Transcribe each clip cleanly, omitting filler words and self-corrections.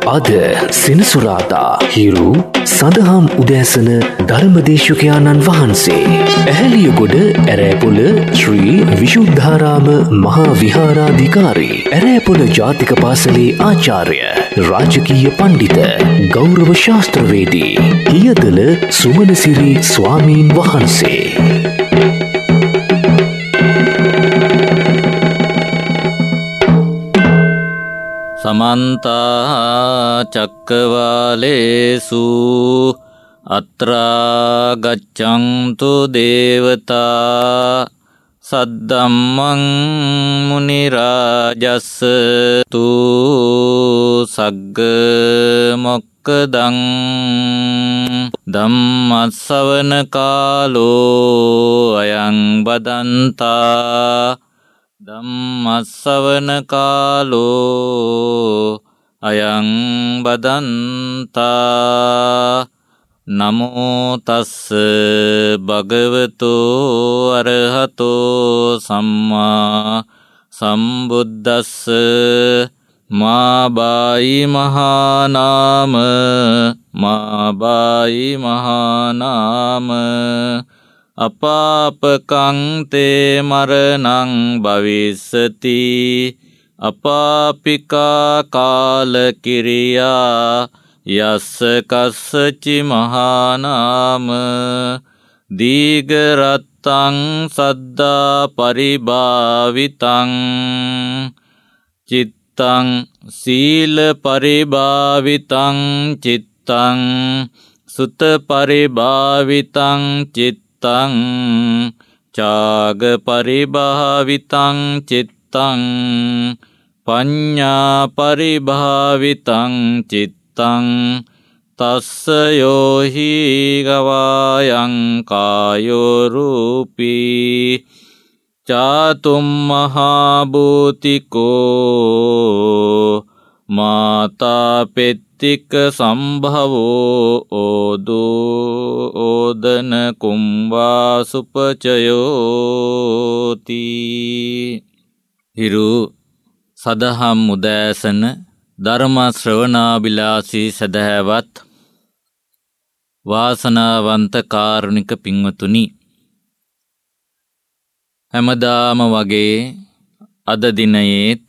අද සෙනසුරාදා හිරු සදහම් උදෑසන ධර්මදේශකයාණන් වහන්සේ ඇහැලියගොඩ ඇරෑපොළ ශ්‍රී විශුද්ධාරාම මහා විහාරාධිකාරී ඇරෑපොළ ජාතික පාසලේ ආචාර්ය රාජකීය පණ්ඩිත ගෞරව ශාස්ත්‍රවේදී හියදල සුමනසිරි ස්වාමීන් වහන්සේ සමන්තා චක්කවාලේසු අත්‍රා ගච්ඡන්තු දේවතා සද්දම්මං මුනි රාජස්ස තු සග්ග මොක්කදං ධම්මස්සවන කාලෝ අයං බදන්තා ධම්මස්සවන කාලෝ අයං බදන්තා නමෝ තස්ස භගවතෝ අරහතෝ සම්මා සම්බුද්දස්ස මා බායි මහානාම අපාපකං තේ මරණං භවිස්සති අපාපිකා කාලකිරියා යස්ස කස්සචි මහානාම දීඝරත්තං සද්දා පරිභාවිතං චිත්තං සීල පරිභාවිතං චිත්තං සුත පරිභාවිතං චිත්තං චාග පරිභාවිතං චිත්තං පඤ්ඤා පරිභාවිතං චිත්තං තස්ස යෝහි ගවායං කායෝ රූපී චාතුම් මහා භූතිකෝ මාතා පෙත්තික සම්භවෝ ඕදන කුම්භා සුපචයෝති. හිරු සදහම් උදෑසන ධර්ම ශ්‍රවණාබිලාසී සදහැවත් වාසනාවන්ත කාරුණික පින්වතුනි, හැමදාම වගේ අද දිනයේත්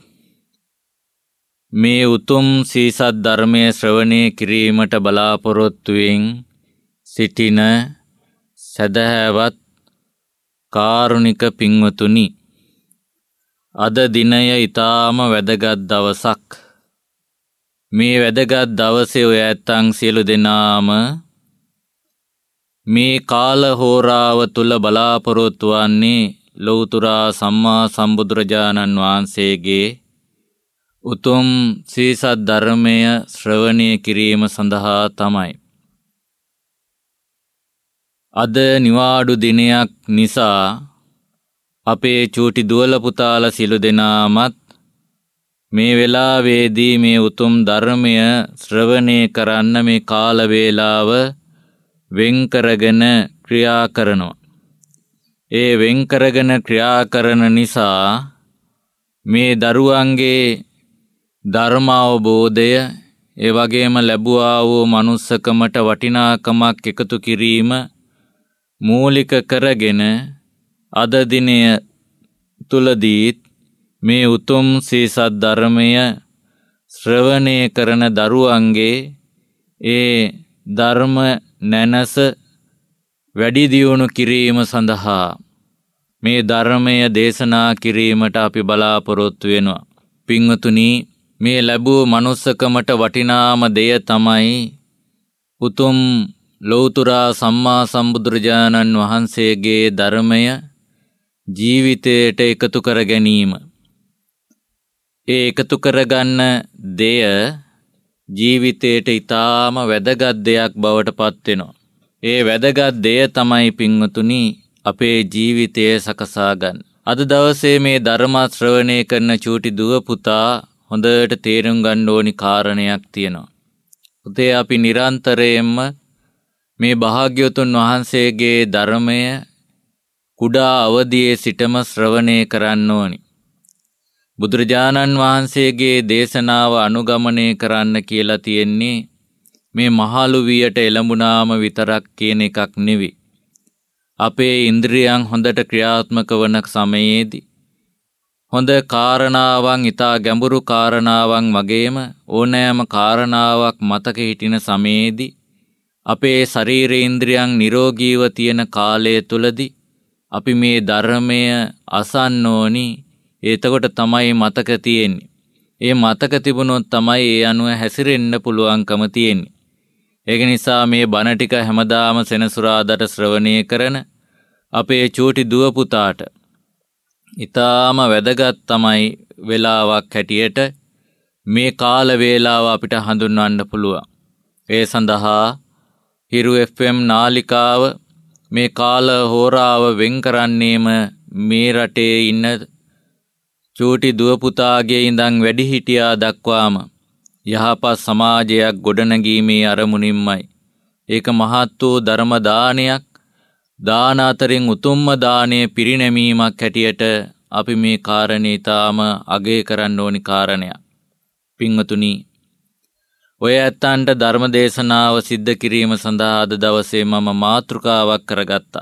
මේ උතුම් සීසත් ධර්මය ශ්‍රවණය කිරීමට බලාපොරොත්තුවෙන් සිටින සදහැවත් කාරුණික පින්වතුනි, අද දිනය ඊටාම වැදගත් දවසක්. මේ වැදගත් දවසේ ඔය ඇත්තන් සියලු දෙනාම මේ කාල හෝරාව තුල බලාපොරොත්තු වන්නේ ලෞතුරා සම්මා සම්බුදුරජාණන් වහන්සේගේ උතුම් සීසත් ධර්මය ශ්‍රවණය කිරීම සඳහා තමයි. අද නිවාඩු දිනයක් නිසා අපේ චූටි දුවල පුතාලා සියලු දෙනාමත් මේ වෙලාවේදී මේ උතුම් ධර්මය ශ්‍රවණය කරන්න මේ කාල වේලාව වෙන් කරගෙන ක්‍රියා කරනවා. ඒ වෙන් කරගෙන ක්‍රියා කරන නිසා මේ දරුවන්ගේ ධර්ම අවබෝධය, ඒ වගේම ලැබුවා වූ මනුස්සකමට වටිනාකමක් එකතු කිරීම මූලික කරගෙන අද දිනය තුලදී මේ උතුම් සීසත් ධර්මය ශ්‍රවණය කරන දරුවන්ගේ ඒ ධර්ම නැනස වැඩි දියුණු කිරීම සඳහා මේ ධර්මය දේශනා කිරීමට අපි බලාපොරොත්තු වෙනවා. පින්වතුනි, මේ ලැබූ මනුස්සකමට වටිනාම දෙය තමයි උතුම් ලෞතුරා සම්මා සම්බුදුරජාණන් වහන්සේගේ ධර්මය ජීවිතයට එකතු කර ගැනීම. ඒ එකතු කරගන්න දෙය ජීවිතයට ඊටාම වැදගත් දෙයක් බවට පත් වෙනවා. ඒ වැදගත් දෙය තමයි පින්වතුනි අපේ ජීවිතය සකසා ගන්න. අද දවසේ මේ ධර්ම ශ්‍රවණය කරන චූටි දුව පුතා හොඳට තේරුම් ගන්න ඕනි කාරණයක් තියෙනවා. පුතේ, අපි නිරන්තරයෙන්ම මේ භාග්‍යවතුන් වහන්සේගේ ධර්මය කුඩා අවදියේ සිටම ශ්‍රවණය කරන්න ඕනි. බුදුරජාණන් වහන්සේගේ දේශනාව අනුගමනය කරන්න කියලා තියෙන්නේ මේ මහලු වියට එළඹුණාම විතරක් කියන එකක් නෙවෙයි. අපේ ඉන්ද්‍රියයන් හොඳට ක්‍රියාත්මක වන සමයේදී හොඳ කාරණාවන්, ඊටා ගැඹුරු කාරණාවන් වගේම ඕනෑම කාරණාවක් මතක හිටින සමයේදී අපේ ශරීරේ ඉන්ද්‍රියන් නිරෝගීව තියෙන කාලය තුලදී අපි මේ ධර්මය අසන්න ඕනි. එතකොට තමයි මතක තියෙන්නේ. ඒ මතක තිබුණොත් තමයි ඒ අනුව හැසිරෙන්න පුළුවන්කම තියෙන්නේ. ඒක නිසා මේ බණ ටික හැමදාම සෙනසුරාදාට ශ්‍රවණය කරන අපේ චූටි දුව පුතාට ඊටාම වැදගත් තමයි වේලාවක් හැටියට මේ කාල වේලාව අපිට හඳුන්වන්න පුළුවන්. ඒ සඳහා හිරු FM නාලිකාව මේ කාල හෝරාව වෙන් කරන්නේම මේ රටේ ඉන්න චූටි දුව පුතාගේ ඉඳන් වැඩිහිටියා දක්වාම යහපත් සමාජයක් ගොඩනැගීමේ අරමුණින්මයි. ඒක මහත් වූ ධර්ම දානයක්. දාන අතරින් උතුම්ම දානය පිරිනැමීමක් හැටියට අපි මේ කාරණේ තාම අගය කරන්න ඕනි කාරණයක්. පින්වතුනි, ඔය ඇත්තන්ට ධර්ම දේශනාව සිද්ධ කිරීම සඳහා අද දවසේ මම මාතෘකාවක් කරගත්තා.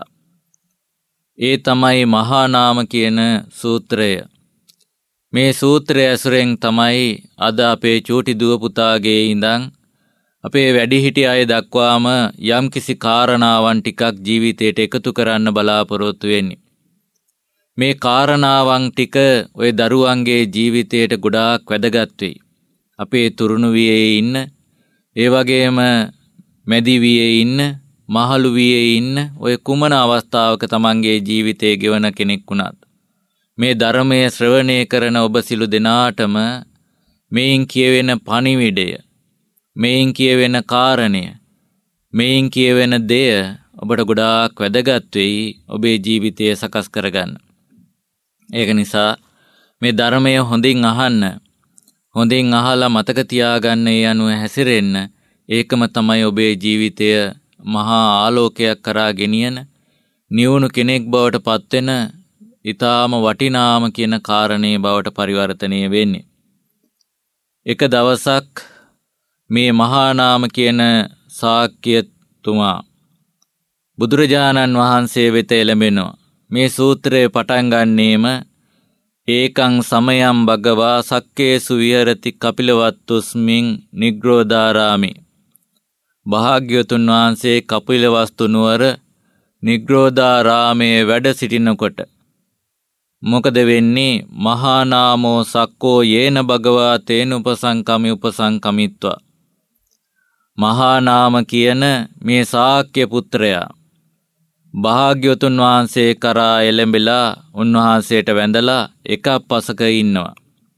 ඒ තමයි මහා නාම කියන සූත්‍රය. මේ සූත්‍රය ඇසුරෙන් තමයි අද අපේ චූටි දුව පුතාගේ ඉඳන් අපේ වැඩිහිටි අය දක්වාම යම්කිසි කාරණාවන් ටිකක් ජීවිතයට එකතු කරන්න බලාපොරොත්තු වෙන්නේ. මේ කාරණාවන් ටික ওই දරුවන්ගේ ජීවිතයට ගොඩාක් වැදගත් වෙයි. අපේ තුරුණු වියේ ඉන්න, ඒ වගේම මැදි වියේ ඉන්න, මහලු වියේ ඉන්න ඔය කුමන අවස්ථාවක තමන්ගේ ජීවිතය ගෙවන කෙනෙක් වුණත් මේ ධර්මයේ ශ්‍රවණය කරන ඔබ සිළු දෙනාටම මේන් කියවෙන පණිවිඩය, මේන් කියවෙන කාරණය, මේන් කියවෙන දෙය ඔබට ගොඩාක් වැදගත් වෙයි ඔබේ ජීවිතය සකස් කරගන්න. ඒක නිසා මේ ධර්මය හොඳින් අහන්න, හොඳින් අහලා මතක තියාගන්න, ඒ අනුව හැසිරෙන්න. ඒකම තමයි ඔබේ ජීවිතය මහා ආලෝකයක් කරා ගෙනියන නිවුණු කෙනෙක් බවට පත්වෙන ඊටාම වටිනාම කියන කාරණේ බවට පරිවර්තනය වෙන්නේ. එක දවසක් මේ මහා නාම කියන ශාක්‍යතුමා බුදුරජාණන් වහන්සේ වෙත එළඹෙනවා. මේ සූත්‍රය පටන් ගන්නේම ඒකං සමයං භගවා සක්කේසු විහෙරති කපිලවස්තුස්මින් නිග්‍රෝධාරාමි. භාග්‍යවතුන් වහන්සේ කපිලවස්තු නුවර නිග්‍රෝධාරාමයේ වැඩ සිටිනකොට මොකද වෙන්නේ? මහා නාමෝ සක්කෝ යේන භගවා තේන උපසංකමිත්වා. මහා නාම කියන මේ ශාක්‍ය පුත්‍රයා භාග්‍යවතුන් වහන්සේ කරා එළඹිලා උන්වහන්සේට වැඳලා එකක් පසක ඉන්නවා.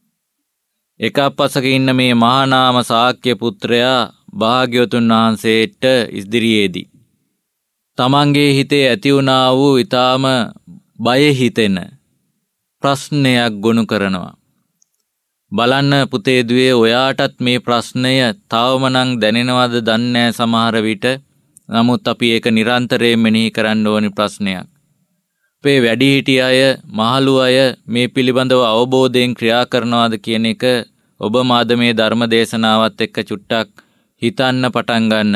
එකක් පසක ඉන්න මේ මහා නාම ශාක්‍ය පුත්‍රයා භාග්‍යවතුන් වහන්සේට ඉදිරියේදී තමන්ගේ හිතේ ඇති වුණා වූ ඊටාම බය හිතෙන ප්‍රශ්නයක් ගොනු කරනවා. බලන්න පුතේ දුවේ, ඔයාටත් මේ ප්‍රශ්නය තවමනම් දැනෙනවද දන්නේ සමහර විට. නමුත් අපි ඒක නිරන්තරයෙන් මෙනෙහි කරන්න ඕනි ප්‍රශ්නයක්. අපේ වැඩිහිටි අය, මහලු අය මේ පිළිබඳව අවබෝධයෙන් ක්‍රියා කරනවාද කියන එක ඔබ මාද මේ ධර්ම දේශනාවත් එක්ක චුට්ටක් හිතන්න පටන් ගන්න.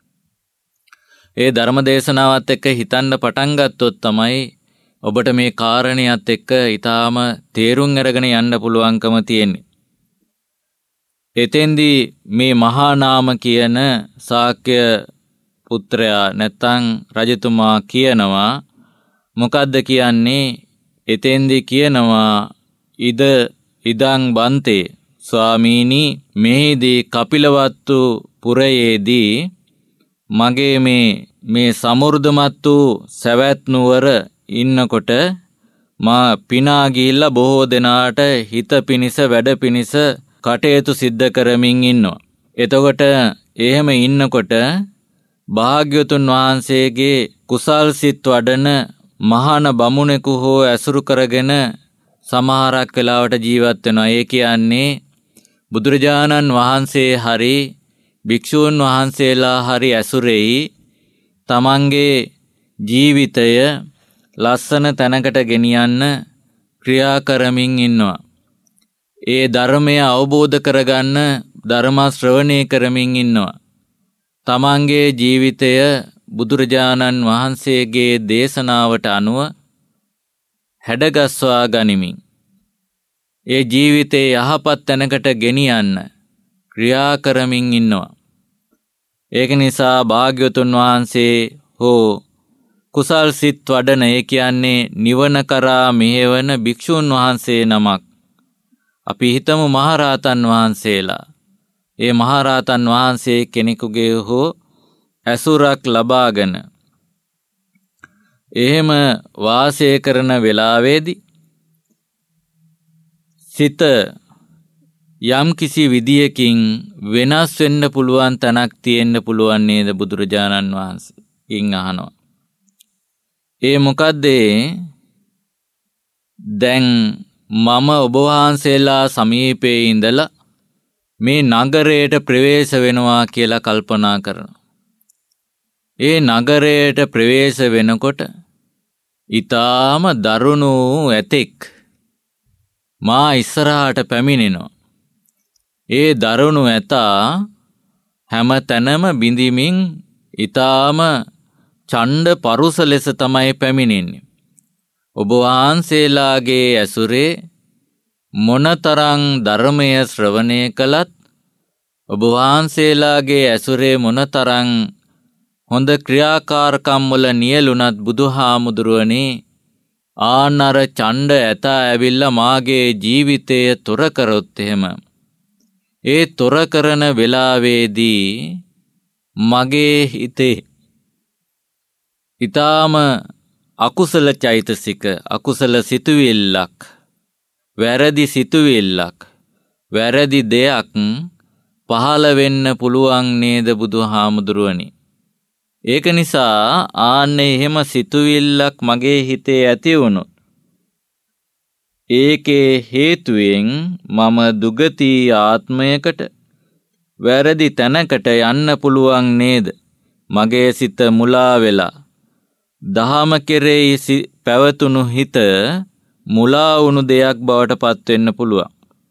ඒ ධර්ම දේශනාවත් එක්ක හිතන්න පටන් ගත්තොත් තමයි ඔබට මේ කාරණියත් එක්ක ඊටාම තේරුම් අරගෙන යන්න පුළුවන්කම තියෙන්නේ. එතෙන්දී මේ මහා නාම කියන ශාක්‍ය පුත්‍රයා නැත්තම් රජතුමා කියනවා, මොකද්ද කියන්නේ? එතෙන්දී කියනවා, ඉදං බන්තේ ස්වාමීනි, මෙහිදී කපිලවස්තු පුරයේදී මගේ මේ සමෘද්ධමත් වූ සවැත් නුවර ඉන්නකොට මා පිනා ගිහිල්ලා බොහෝ දෙනාට හිත පිනිස වැඩ පිනිස කටයුතු සිද්ධ කරමින් ඉන්නවා. එතකොට එහෙම ඉන්නකොට භාග්‍යවතුන් වහන්සේගේ කුසල් සිත් වඩන මහාන බමුණෙකු හෝ ඇසුරු කරගෙන සමහරක් වෙලාවට ජීවත් වෙනවා. ඒ කියන්නේ බුදුරජාණන් වහන්සේ හරි භික්ෂූන් වහන්සේලා හරි ඇසුරෙයි තමන්ගේ ජීවිතය ලස්සන තැනකට ගෙනියන්න ක්‍රියා කරමින් ඉන්නවා. ඒ ධර්මය අවබෝධ කරගන්න ධර්ම ශ්‍රවණය කරමින් ඉන්නවා. තමන්ගේ ජීවිතය බුදුරජාණන් වහන්සේගේ දේශනාවට අනුව හැඩගස්වා ගනිමින් ඒ ජීවිතේ යහපත් තැනකට ගෙනියන්න ක්‍රියා කරමින් ඉන්නවා. ඒක නිසා භාග්‍යවතුන් වහන්සේ හෝ කුසල් සිත් වඩන, ඒ කියන්නේ නිවන කරා මෙහෙවන භික්ෂුන් වහන්සේ නමක් අපි හිතමු මහරහතන් වහන්සේලා. ඒ මහරහතන් වහන්සේ කෙනෙකුගේ හෝ ඇසුරක් ලබාගෙන එහෙම වාසය කරන වෙලාවේදී සිත යම් කිසි විදියකින් වෙනස් වෙන්න පුළුවන් තැනක් තියෙන්න පුළුවන් නේද බුදුරජාණන් වහන්සේගෙන් අහනවා. ඒ මොකද්ද? දැන් මම ඔබ වහන්සේලා සමීපයේ ඉඳලා මේ නගරයට ප්‍රවේශ වෙනවා කියලා කල්පනා කරනවා. ඒ නගරයට ප්‍රවේශ වෙනකොට ඊටාම දරුණු ඇතෙක් මා ඉස්සරහට පැමිණෙනවා. ඒ දරුණු ඇතා හැම තැනම බිඳිමින් ඊටාම ඡණ්ඩ පරුස ලෙස තමයි පැමිණෙන්නේ. ඔබ වහන්සේලාගේ ඇසුරේ මොනතරම් ධර්මය ශ්‍රවණය කළත්, ඔබ වහන්සේලාගේ ඇසුරේ මොනතරම් හොඳ ක්‍රියාකාරකම් වල නියලුණත් බුදුහාමුදුරුවනේ ආනර ඡණ්ඩ ඇතා ඇවිල්ලා මාගේ ජීවිතය තොර කරොත් එහෙම, ඒ තොර කරන වෙලාවේදී මගේ හිතේ ඊටාම අකුසල චෛතසික, අකුසල සිතුවිල්ලක්, වැරදි සිතුවිල්ලක්, වැරදි දෙයක් පහළ වෙන්න පුළුවන් නේද බුදුහාමුදුරුවනි? ඒක නිසා ආන්නේ එහෙම සිතුවිල්ලක් මගේ හිතේ ඇති වුණොත් ඒකේ හේතුවෙන් මම දුගති ආත්මයකට, වැරදි තැනකට යන්න පුළුවන් නේද? මගේ සිත මුලා වෙලා දහම කෙරෙහි පැවතුණු හිත මුලා වුණු දෙයක් බවට පත් වෙන්න පුළුවන්.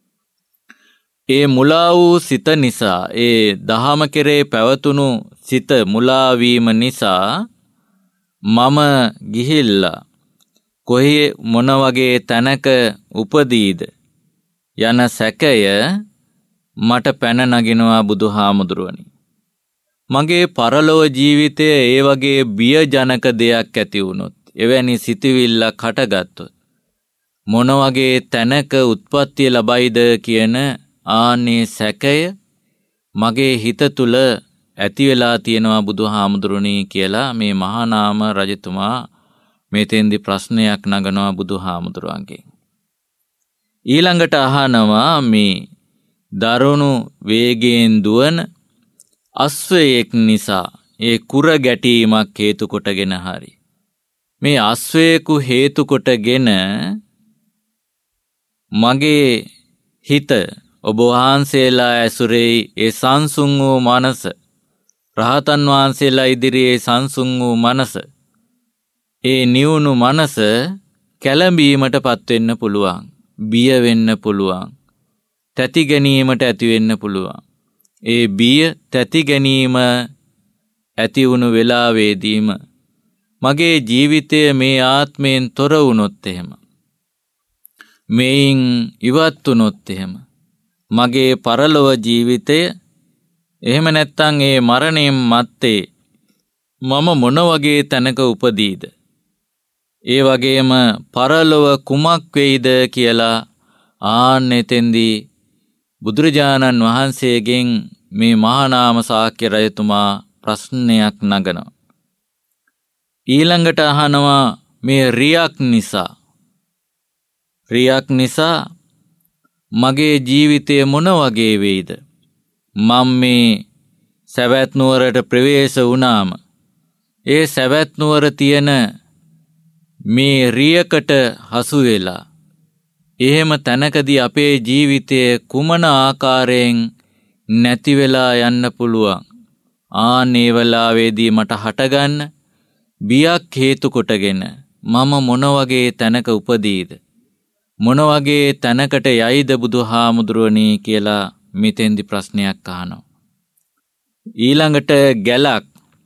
ඒ මුලා වූ සිත නිසා, ඒ දහම කෙරෙහි පැවතුණු සිත මුලා වීම නිසා මම ගිහිල්ලා කොහේ මොන වගේ තැනක උපදීද යන සැකය මට පැන නගිනවා බුදුහාමුදුරුවනි. මගේ පරලොව ජීවිතය ඒ වගේ බියජනක දෙයක් ඇති වුණොත්, එවැනි සිතුවිල්ලක් හටගත්තොත් මොන වගේ තැනක උත්පත්තිය ලබයිද කියන ආන්නේ සැකය මගේ හිත තුල ඇති වෙලා තියෙනවා බුදුහාමුදුරුවනි කියලා මේ මහානාම රජතුමා මෙතෙන්දි ප්‍රශ්නයක් නගනවා බුදුහාමුදුරුවන්ගෙන්. ඊළඟට අහනවා මේ දරුණු වේගයෙන් දුවන අශ්වයෙක් නිසා ඒ කුර ගැටීමක් හේතු කොටගෙන හරි මේ අශ්වයෙකු හේතු කොටගෙන මගේ හිත ඔබ වහන්සේලා ඇසුරේ ඒ සංසුන් වූ මනස, රහතන් වහන්සේලා ඉදිරියේ සංසුන් වූ මනස, ඒ නිවුණු මනස කැළඹීමට පත් වෙන්න පුළුවන්, බිය වෙන්න පුළුවන්, තැති ගැනීමට ඇති වෙන්න පුළුවන්. ඒ බිය තැති ගැනීම ඇති වුණු වෙලාවේදීම මගේ ජීවිතය මේ ආත්මයෙන් තොර වුණොත් එහෙම, මේන් ඉවත් වුණොත් එහෙම, මගේ පරලොව ජීවිතය එහෙම නැත්නම් ඒ මරණයෙන් මත්තේ මම මොන වගේ තැනක උපදීද, ඒ වගේම පරලොව කුමක් වෙයිද කියලා ආන්නෙතෙන්දී බුදුරජාණන් වහන්සේගෙන් මේ මහානාම ශාක්‍ය රජතුමා ප්‍රශ්නයක් නගනවා. ඊළඟට අහනවා මේ රියක් නිසා මගේ ජීවිතය මොන වගේ වෙයිද? මම මේ සවැත් නුවරට ප්‍රවේශ වුණාම ඒ සවැත් නුවර තියෙන මේ රියකට හසු වෙලා එහෙම තැනකදී අපේ ජීවිතය කුමන ආකාරයෙන් නැති වෙලා යන්න පුළුවන්? ආන්නේ වෙලාවේදී මට හටගන්න බියක් හේතු කොටගෙන මම මොන වගේ තැනක උපදීද? මොන වගේ තැනකට යයිද බුදුහාමුදුරුවනේ කියලා මෙතෙන්දි ප්‍රශ්නයක් අහනවා. ඊළඟට ගැලක්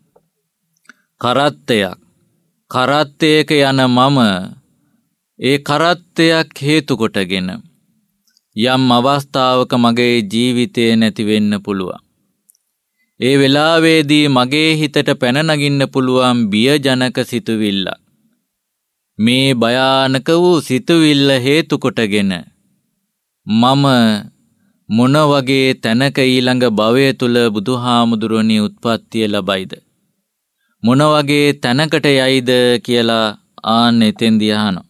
කරත්තයක යන මම ඒ කරත්තයක් හේතු කොටගෙන යම් අවස්ථාවක මගේ ජීවිතේ නැති වෙන්න පුළුවන්. ඒ වෙලාවේදී මගේ හිතට පැන නගින්න පුළුවන් බියජනක සිතුවිල්ල. මේ භයානක වූ සිතුවිල්ල හේතු කොටගෙන මම මොන වගේ තැනක ඊළඟ භවය තුල බුදුහාමුදුරණී උත්පත්තිය ලබයිද? මොන වගේ තැනකට යයිද කියලා ආන්න එතෙන්දී අහනවා.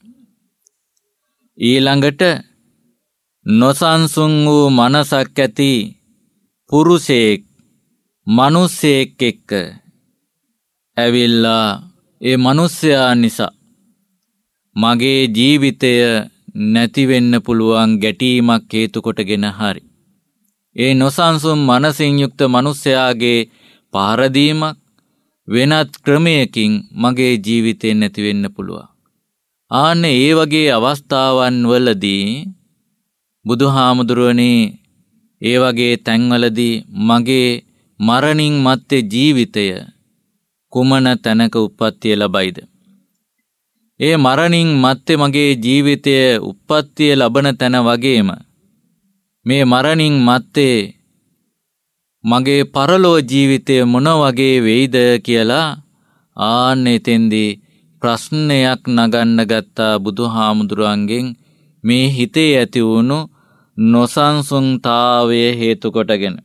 ඊළඟට නොසන්සුන් වූ මනසක් ඇති පුරුෂයෙක් මිනිසෙක් එක්ක ඇවිල්ලා ඒ මිනිසයා නිසා මගේ ජීවිතය නැති වෙන්න පුළුවන් ගැටීමක් හේතු කොටගෙන හරි ඒ නොසන්සුන් මනසින් යුක්ත මිනිසයාගේ පාරදීමක් වෙනත් ක්‍රමයකින් මගේ ජීවිතේ නැති වෙන්න පුළුවන්. ආන්නේ ඒ වගේ අවස්ථාවන් වලදී බුදුහාමුදුරුවනේ ඒ වගේ තැන්වලදී මගේ මරණින් මත්තේ ජීවිතය කුමන තැනක උප්පත්තිය ලබයිද? ඒ මරණින් මත්තේ මගේ ජීවිතය උප්පත්තිය ලබන තැන වගේම මේ මරණින් මත්තේ මගේ පරලෝ ජීවිතය මොන වගේ වෙයිද කියලා ආන්න එතෙන්දී ප්‍රශ්නයක් නගන්න ගත්තා බුදුහාමුදුරුවන්ගෙන් මේ හිතේ ඇති වුණු නොසන්සුන්තාවය හේතු කොටගෙන.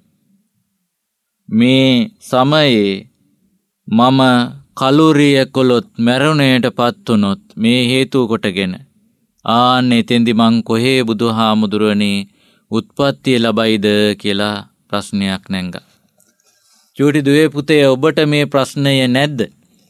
මේ සමයේ මම කලුරිය කොළොත් මැරුණයට පත් වුණොත් මේ හේතු කොටගෙන ආන්න එතෙන්දි මං කොහේ බුදුහාමුදුරනේ උත්පත්තිය ලබයිද කියලා ප්‍රශ්නයක් නැංගා. චූටි දුවේ පුතේ ඔබට මේ ප්‍රශ්නය නැද්ද?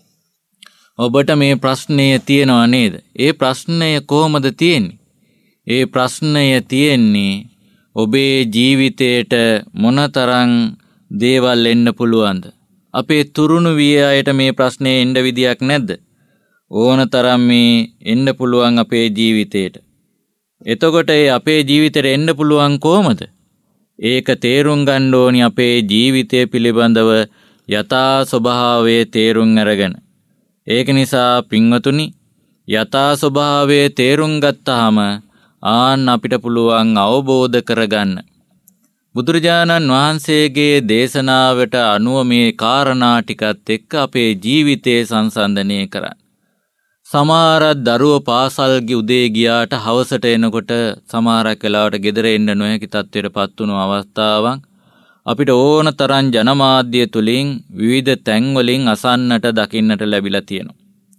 ඔබට මේ ප්‍රශ්නය තියෙනව නේද? ඒ ප්‍රශ්නය කොහොමද තියෙන්නේ? ඒ ප්‍රශ්නය තියෙන්නේ ඔබේ ජීවිතයට මොනතරම් දේවල් එන්න පුළුවන්ද? අපේ තුරුණු විය අයට මේ ප්‍රශ්නේ එන්න විදියක් නැද්ද? ඕනතරම් මේ එන්න පුළුවන් අපේ ජීවිතයට. එතකොට ඒ අපේ ජීවිතේට එන්න පුළුවන් කොහමද? ඒක තේරුම් ගන්න ඕනි අපේ ජීවිතය පිළිබඳව යථා ස්වභාවයේ තේරුම් අරගෙන. ඒක නිසා පින්වතුනි යථා ස්වභාවයේ තේරුම් ගත්තාම ආන්න අපිට පුළුවන් අවබෝධ කරගන්න. බුදුරජාණන් වහන්සේගේ දේශනාවට අනුව මේ කාරණා ටිකත් එක්ක අපේ ජීවිතය සංසන්දනය කරන්න. සමහරක් දරුවෝ පාසල් උදේ ගියාට හවසට එනකොට සමහරක් වෙලාවට ගෙදර එන්න නොහැකි තත්ත්වයටපත් වුණු අවස්ථාවන් අපිට ඕන තරම් ජනමාධ්‍ය තුලින් විවිධ තැන් වලින් අසන්නට දකින්නට ලැබිලා තියෙනවා.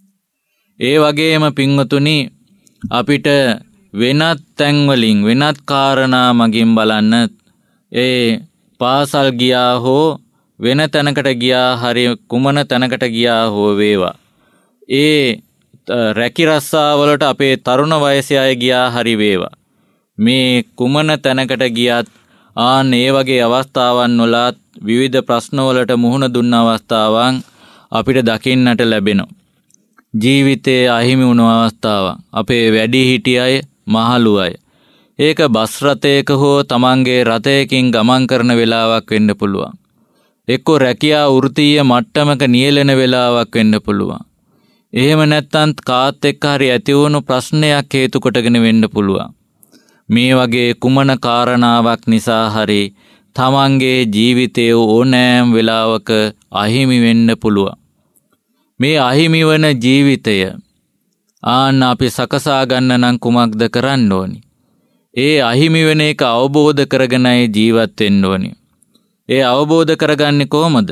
ඒ වගේම පින්වතුනි අපිට වෙනත් තැන් වලින් වෙනත් කාරණා මගින් බලන්න ඒ පාසල් ගියා හෝ වෙන තැනකට ගියා හරි කුමන තැනකට ගියා හෝ වේවා ඒ රැකි රස්සාවලට අපේ තරුණ වයසේ අය ගියා හරි වේවා මේ කුමන තැනකට ගියත් ආන් ඒ වගේ අවස්ථාවන් වලත් විවිධ ප්‍රශ්න වලට මුහුණ දුන්න අවස්ථාවන් අපිට දකින්නට ලැබෙනවා. ජීවිතයේ අහිමි වුණු අවස්ථාවන් අපේ වැඩිහිටි අය මහලු අය ඒක බස් රථයක හෝ තමන්ගේ රථයකින් ගමන් කරන වෙලාවක් වෙන්න පුළුවන්. එක්කෝ රැකියා වෘත්තීය මට්ටමක නියැලෙන වෙලාවක් වෙන්න පුළුවන්. එහෙම නැත්නම් කාත් එක්ක හරි ඇති වුණු ප්‍රශ්නයක් හේතු කොටගෙන වෙන්න පුළුවන්. මේ වගේ කුමන කාරණාවක් නිසා හරි තමන්ගේ ජීවිතයේ ඕනෑම වෙලාවක අහිමි වෙන්න පුළුවන්. මේ අහිමි වන ජීවිතය ආන්න අපි සකසා ගන්න නම් කුමක්ද කරන්න ඕනි? ඒ අහිමි වෙන එක අවබෝධ කරගෙනයි ජීවත් වෙන්න ඕනි. ඒ අවබෝධ කරගන්නේ කොහොමද?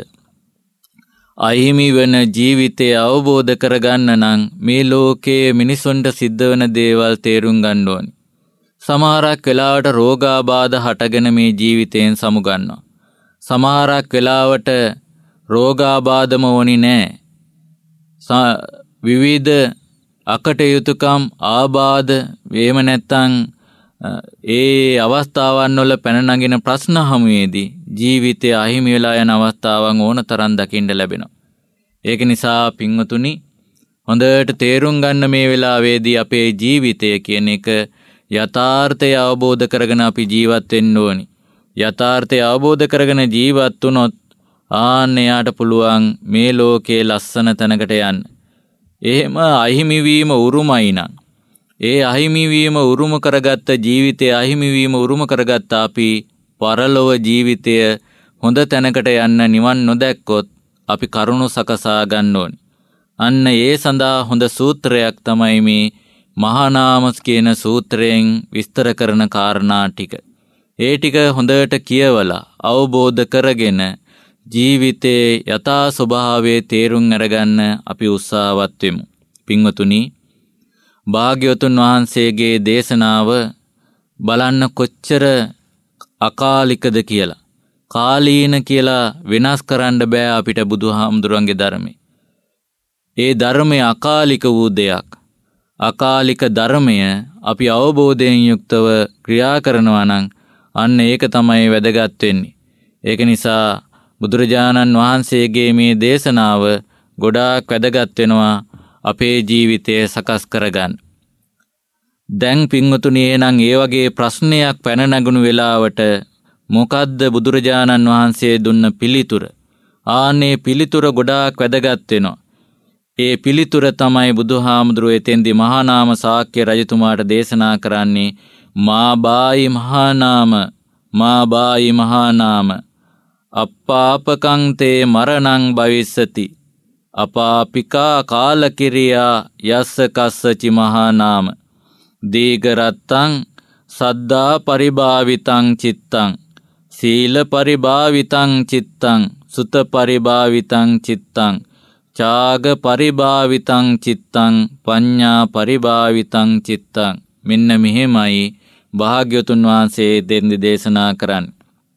අහිමි වෙන ජීවිතය අවබෝධ කරගන්න නම් මේ ලෝකයේ මිනිසුන්ට සිද්ධ වෙන දේවල් තේරුම් ගන්න ඕනි. සමහරක් වෙලාවට රෝගාබාධ හටගෙන මේ ජීවිතයෙන් සමුගන්නවා. සමහරක් වෙලාවට රෝගාබාධම වොනි නෑ. විවිධ අකටයුතුකම් ආබාධ වේම නැත්තම් ඒ අවස්ථාවන් වල පැන නගින ප්‍රශ්න හමුවේදී ජීවිතය අහිමි වෙලා යන අවස්ථාවන් ඕන තරම් දකින්න ලැබෙනවා. ඒක නිසා පින්වතුනි හොඳට තේරුම් ගන්න මේ වෙලාවේදී අපේ ජීවිතය කියන එක යථාර්ථය අවබෝධ කරගෙන අපි ජීවත් වෙන්න ඕනි. යථාර්ථය අවබෝධ කරගෙන ජීවත් වුණොත් ආන්න එයාට පුළුවන් මේ ලෝකේ ලස්සන තැනකට යන්න. එහෙම අහිමිවීම උරුමයි නම් ඒ අහිමිවීම උරුම කරගත්ත ජීවිතය අහිමිවීම උරුම කරගත්ත අපි පරලොව ජීවිතය හොඳ තැනකට යන්න නිවන් නොදැක්කොත් අපි කරුණු සකසා ගන්න ඕනි. අන්න ඒ සඳහා හොඳ සූත්‍රයක් තමයි මේ මහානාම කියන සූත්‍රයෙන් විස්තර කරන කාරණා ටික. ඒ ටික හොඳට කියවලා අවබෝධ කරගෙන ජීවිතේ යථා ස්වභාවයේ තේරුම් අරගන්න අපි උත්සාහවත් වෙමු. පින්වතුනි, භාග්‍යවතුන් වහන්සේගේ දේශනාව බලන්න කොච්චර අකාලිකද කියලා. කාලීන කියලා වෙනස් කරන්න බෑ අපිට බුදුහාමුදුරන්ගේ ධර්මයේ. ඒ ධර්මය අකාලික වූ දෙයක්. අකාලික ධර්මය අපි අවබෝධයෙන් යුක්තව ක්‍රියා කරනවා නම් අන්න ඒක තමයි වැදගත් වෙන්නේ. ඒක නිසා බුදුරජාණන් වහන්සේගේ මේ දේශනාව ගොඩාක් වැදගත් වෙනවා අපේ ජීවිතය සකස් කරගන්න. දැන් පින්වතුනි, එහෙනම් ඒ වගේ ප්‍රශ්නයක් පැන නැගුණු වෙලාවට මොකද්ද බුදුරජාණන් වහන්සේ දුන්න පිළිතුර? ආන්නේ පිළිතුර ගොඩාක් වැදගත් වෙනවා. ඒ පිළිතුර තමයි බුදුහාමුදුරුවෝ එතෙන්දී මහානාම ශාක්‍ය රජතුමාට දේශනා කරන්නේ. මා බායි මහානාම, මා බායි මහානාම, අප්පාපකං තේ මරණං භවිස්සති, අපාපිකා කාලකිරියා යස්ස කස්සචි මහානාම, දීඝරත්තං සද්දා පරිභාවිතං චිත්තං, සීල පරිභාවිතං චිත්තං, සුත පරිභාවිතං චිත්තං, චාග පරිභාවිතං චිත්තං, පඤ්ඤා පරිභාවිතං චිත්තං. මෙන්න මෙහෙමයි භාග්‍යවතුන් වහන්සේ දෙන්නේ දේශනා කරන්නේ.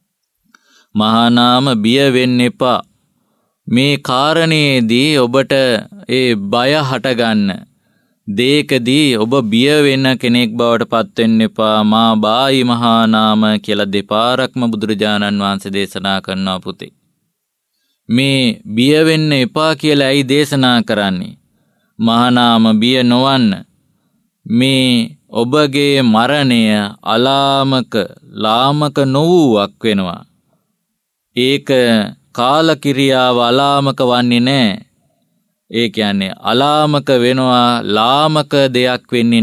මහානාම, බිය වෙන්න එපා. මේ කාරණේදී ඔබට ඒ බය හටගන්න දේකදී ඔබ බිය වෙන කෙනෙක් බවට පත් වෙන්න එපා. මා බායි මහානාම කියලා දෙපාරක්ම බුදුරජාණන් වහන්සේ දේශනා කරනවා පුතේ. මේ බිය වෙන්න එපා කියලා ඇයි දේශනා කරන්නේ? මහානාම, බිය නොවන්න. මේ ඔබගේ මරණය අලාමක ලාමක නොවුවක් වෙනවා. ඒක කාලකිරියාව අලාමක වන්නේ නැහැ. ඒ කියන්නේ අලාමක වෙනවා, ලාමක දෙයක් වෙන්නේ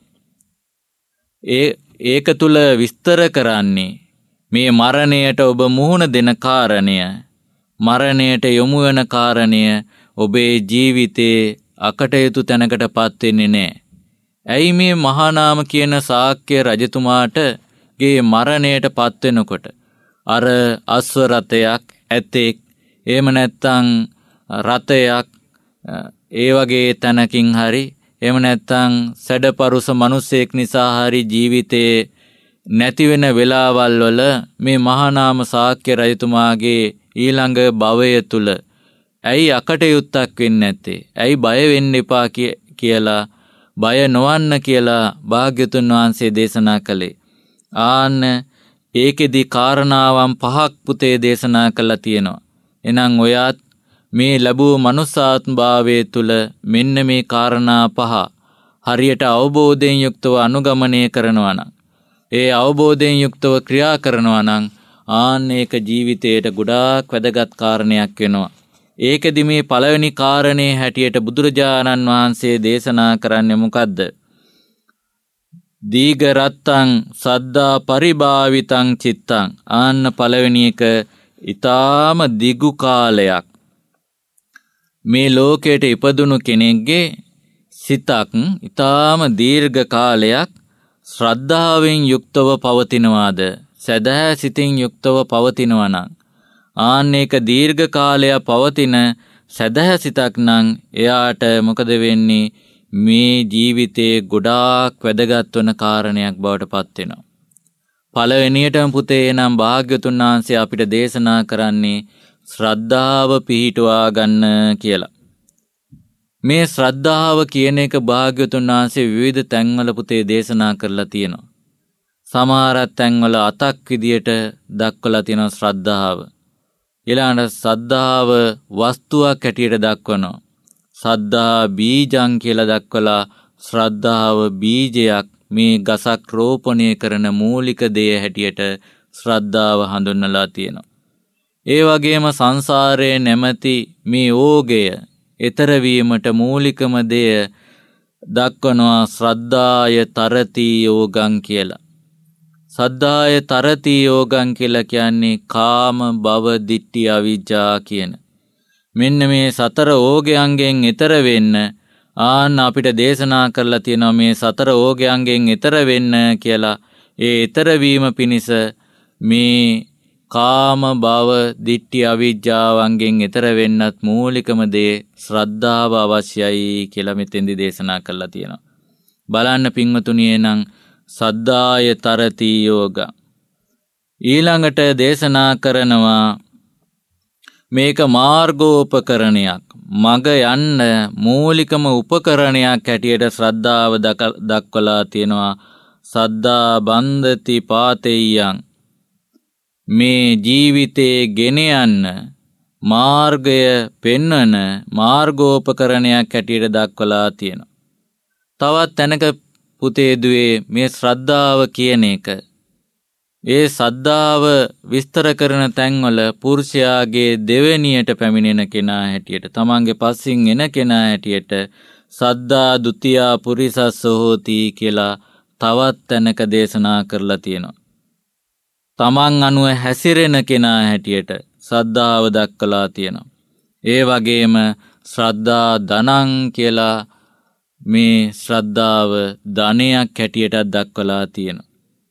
නැහැ. ඒක තුල විස්තර කරන්නේ මේ මරණයට ඔබ මුහුණ දෙන කාරණය, මරණයට යොමු වෙන කාරණය ඔබේ ජීවිතේ අකටයුතු තැනකටපත් වෙන්නේ නැහැ. ඇයි මේ මහානාම කියන ශාක්‍ය රජතුමාට ගේ මරණයටපත් වෙනකොට අර අස්ව රථයක්, ඇතෙක්, එහෙම නැත්නම් රථයක්, ඒ වගේ තැනකින් හරි, එහෙම නැත්නම් සැඩපරුස මිනිසෙක් නිසා හරි ජීවිතේ නැති වෙන වෙලාවල් වල මේ මහානාම ශාක්‍ය රජතුමාගේ ඊළඟ භවය තුල ඇයි අකටයුත්තක් වෙන්නේ නැත්තේ? ඇයි බය වෙන්න එපා කියලා, බය නොවන්න කියලා භාග්‍යතුන් වහන්සේ දේශනා කළේ? ආන්න ඒකෙදි කාරණාවන් 5ක් පුතේ දේශනා කළා තියෙනවා. එහෙනම් ඔයත් මේ ලැබූ මනුස්සාත්ම භාවයේ තුල මෙන්න මේ කාරණා 5 හරියට අවබෝධයෙන් යුක්තව අනුගමනය කරනවා නම්, ඒ අවබෝධයෙන් යුක්තව ක්‍රියා කරනවා නම් ආන්න ඒක ජීවිතයට ගොඩාක් වැදගත් කාරණයක් වෙනවා. ඒකෙදි මේ පළවෙනි කාරණේ හැටියට බුදුරජාණන් වහන්සේ දේශනා කරන්නේ මොකද්ද? දීඝරත්තං සද්දා පරිභාවිතං චිත්තං. ආන්න පළවෙනි එක ඊටාම දිගු කාලයක් මේ ලෝකයට ඉපදුණු කෙනෙක්ගේ සිතක් ඊටාම දීර්ඝ කාලයක් ශ්‍රද්ධාවෙන් යුක්තව පවතිනවාද, සදහැ සිතින් යුක්තව පවතිනවා නම්, ආන්න ඒක දීර්ඝ කාලයක් පවතින සදහැ සිතක් නම් එයාට මොකද වෙන්නේ? මේ ජීවිතේ ගොඩාක් වැදගත් වන කාරණයක් බවට පත් වෙනවා. පළවෙනියටම පුතේ නම් භාග්‍යතුන් වහන්සේ අපිට දේශනා කරන්නේ ශ්‍රද්ධාව පිහිටුවා ගන්න කියලා. මේ ශ්‍රද්ධාව කියන එක භාග්‍යතුන් වහන්සේ විවිධ තැන්වල පුතේ දේශනා කරලා තියෙනවා. සමහර තැන්වල 8ක් විදියට දක්වලා තියෙනවා ශ්‍රද්ධාව. ඊළඟට ශ්‍රද්ධාව වස්තුවක් හැටියට දක්වනවා. සද්ධා බීජං කියලා දක්වලා ශ්‍රද්ධාව බීජයක් මේ ගසක් රෝපණය කරන මූලික දේ හැටියට ශ්‍රද්ධාව හඳුන්වලා තියෙනවා. ඒ වගේම සංසාරයේ නැමැති මේ ඕගය ඈතර වීමට මූලිකම දේ දක්වනවා ශ්‍රද්ධාය තරති යෝගං කියලා. සද්ධාය තරති යෝගං කියලා කියන්නේ කාම භව දිට්ඨි අවිජ්ජා කියන මෙන්න මේ සතර ඕගයන්ගෙන් ඈතර වෙන්න ආන්න අපිට දේශනා කරලා තියෙනවා මේ සතර ඕගයන්ගෙන් ඈතර වෙන්න කියලා. ඒ ඈතර වීම පිණිස මේ කාම භව දිට්ඨි අවිජ්ජාවන්ගෙන් ඈතර වෙන්නත් මූලිකම දේ ශ්‍රද්ධාව අවශ්‍යයි කියලා මෙතෙන්දි දේශනා කරලා තියෙනවා. බලන්න පින්වතුනි එනම් සද්ධාය තරති යෝග ඊළඟට දේශනා කරනවා මේක මාර්ගෝපකරණයක් මග යන්න මූලිකම උපකරණයක් හැටියට ශ්‍රද්ධාව දක්වලා තියෙනවා. සද්ධා බන්ධති පාතෙය්‍යං මේ ජීවිතේ ගෙන යන්න මාර්ගය පෙන්වන මාර්ගෝපකරණයක් හැටියට දක්වලා තියෙනවා. තවත් තැනක පුතේ දුවේ මේ ශ්‍රද්ධාව කියන එක ඒ සද්ධාව විස්තර කරන තැන්වල පුරුෂයාගේ දෙවෙනියට පැමිණෙන කෙනා හැටියට තමන්ගේ පස්සින් එන කෙනා හැටියට සද්ධා ဒ ුතියා පුරිසස්ස හෝති කියලා තවත් තැනක දේශනා කරලා තියෙනවා. තමන් අනුව හැසිරෙන කෙනා හැටියට සද්ධාව දක්වලා තියෙනවා. ඒ වගේම ශ්‍රද්ධා ධනං කියලා මේ ශ්‍රද්ධාව ධනයක් හැටියට දක්වලා තියෙනවා.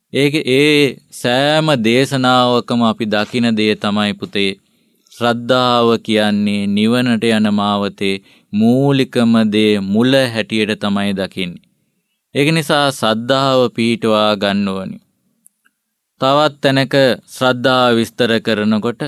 ඒ සෑම දේශනාවකම අපි දකින දේ තමයි පුතේ ශ්‍රද්ධාව කියන්නේ නිවනට යන මාවතේ මූලිකම දේ මුල හැටියට තමයි දකින්නේ. ඒක නිසා ශ්‍රද්ධාව පිහිටවා ගන්න ඕනි. තවත් තැනක ශ්‍රද්ධාව විස්තර කරනකොට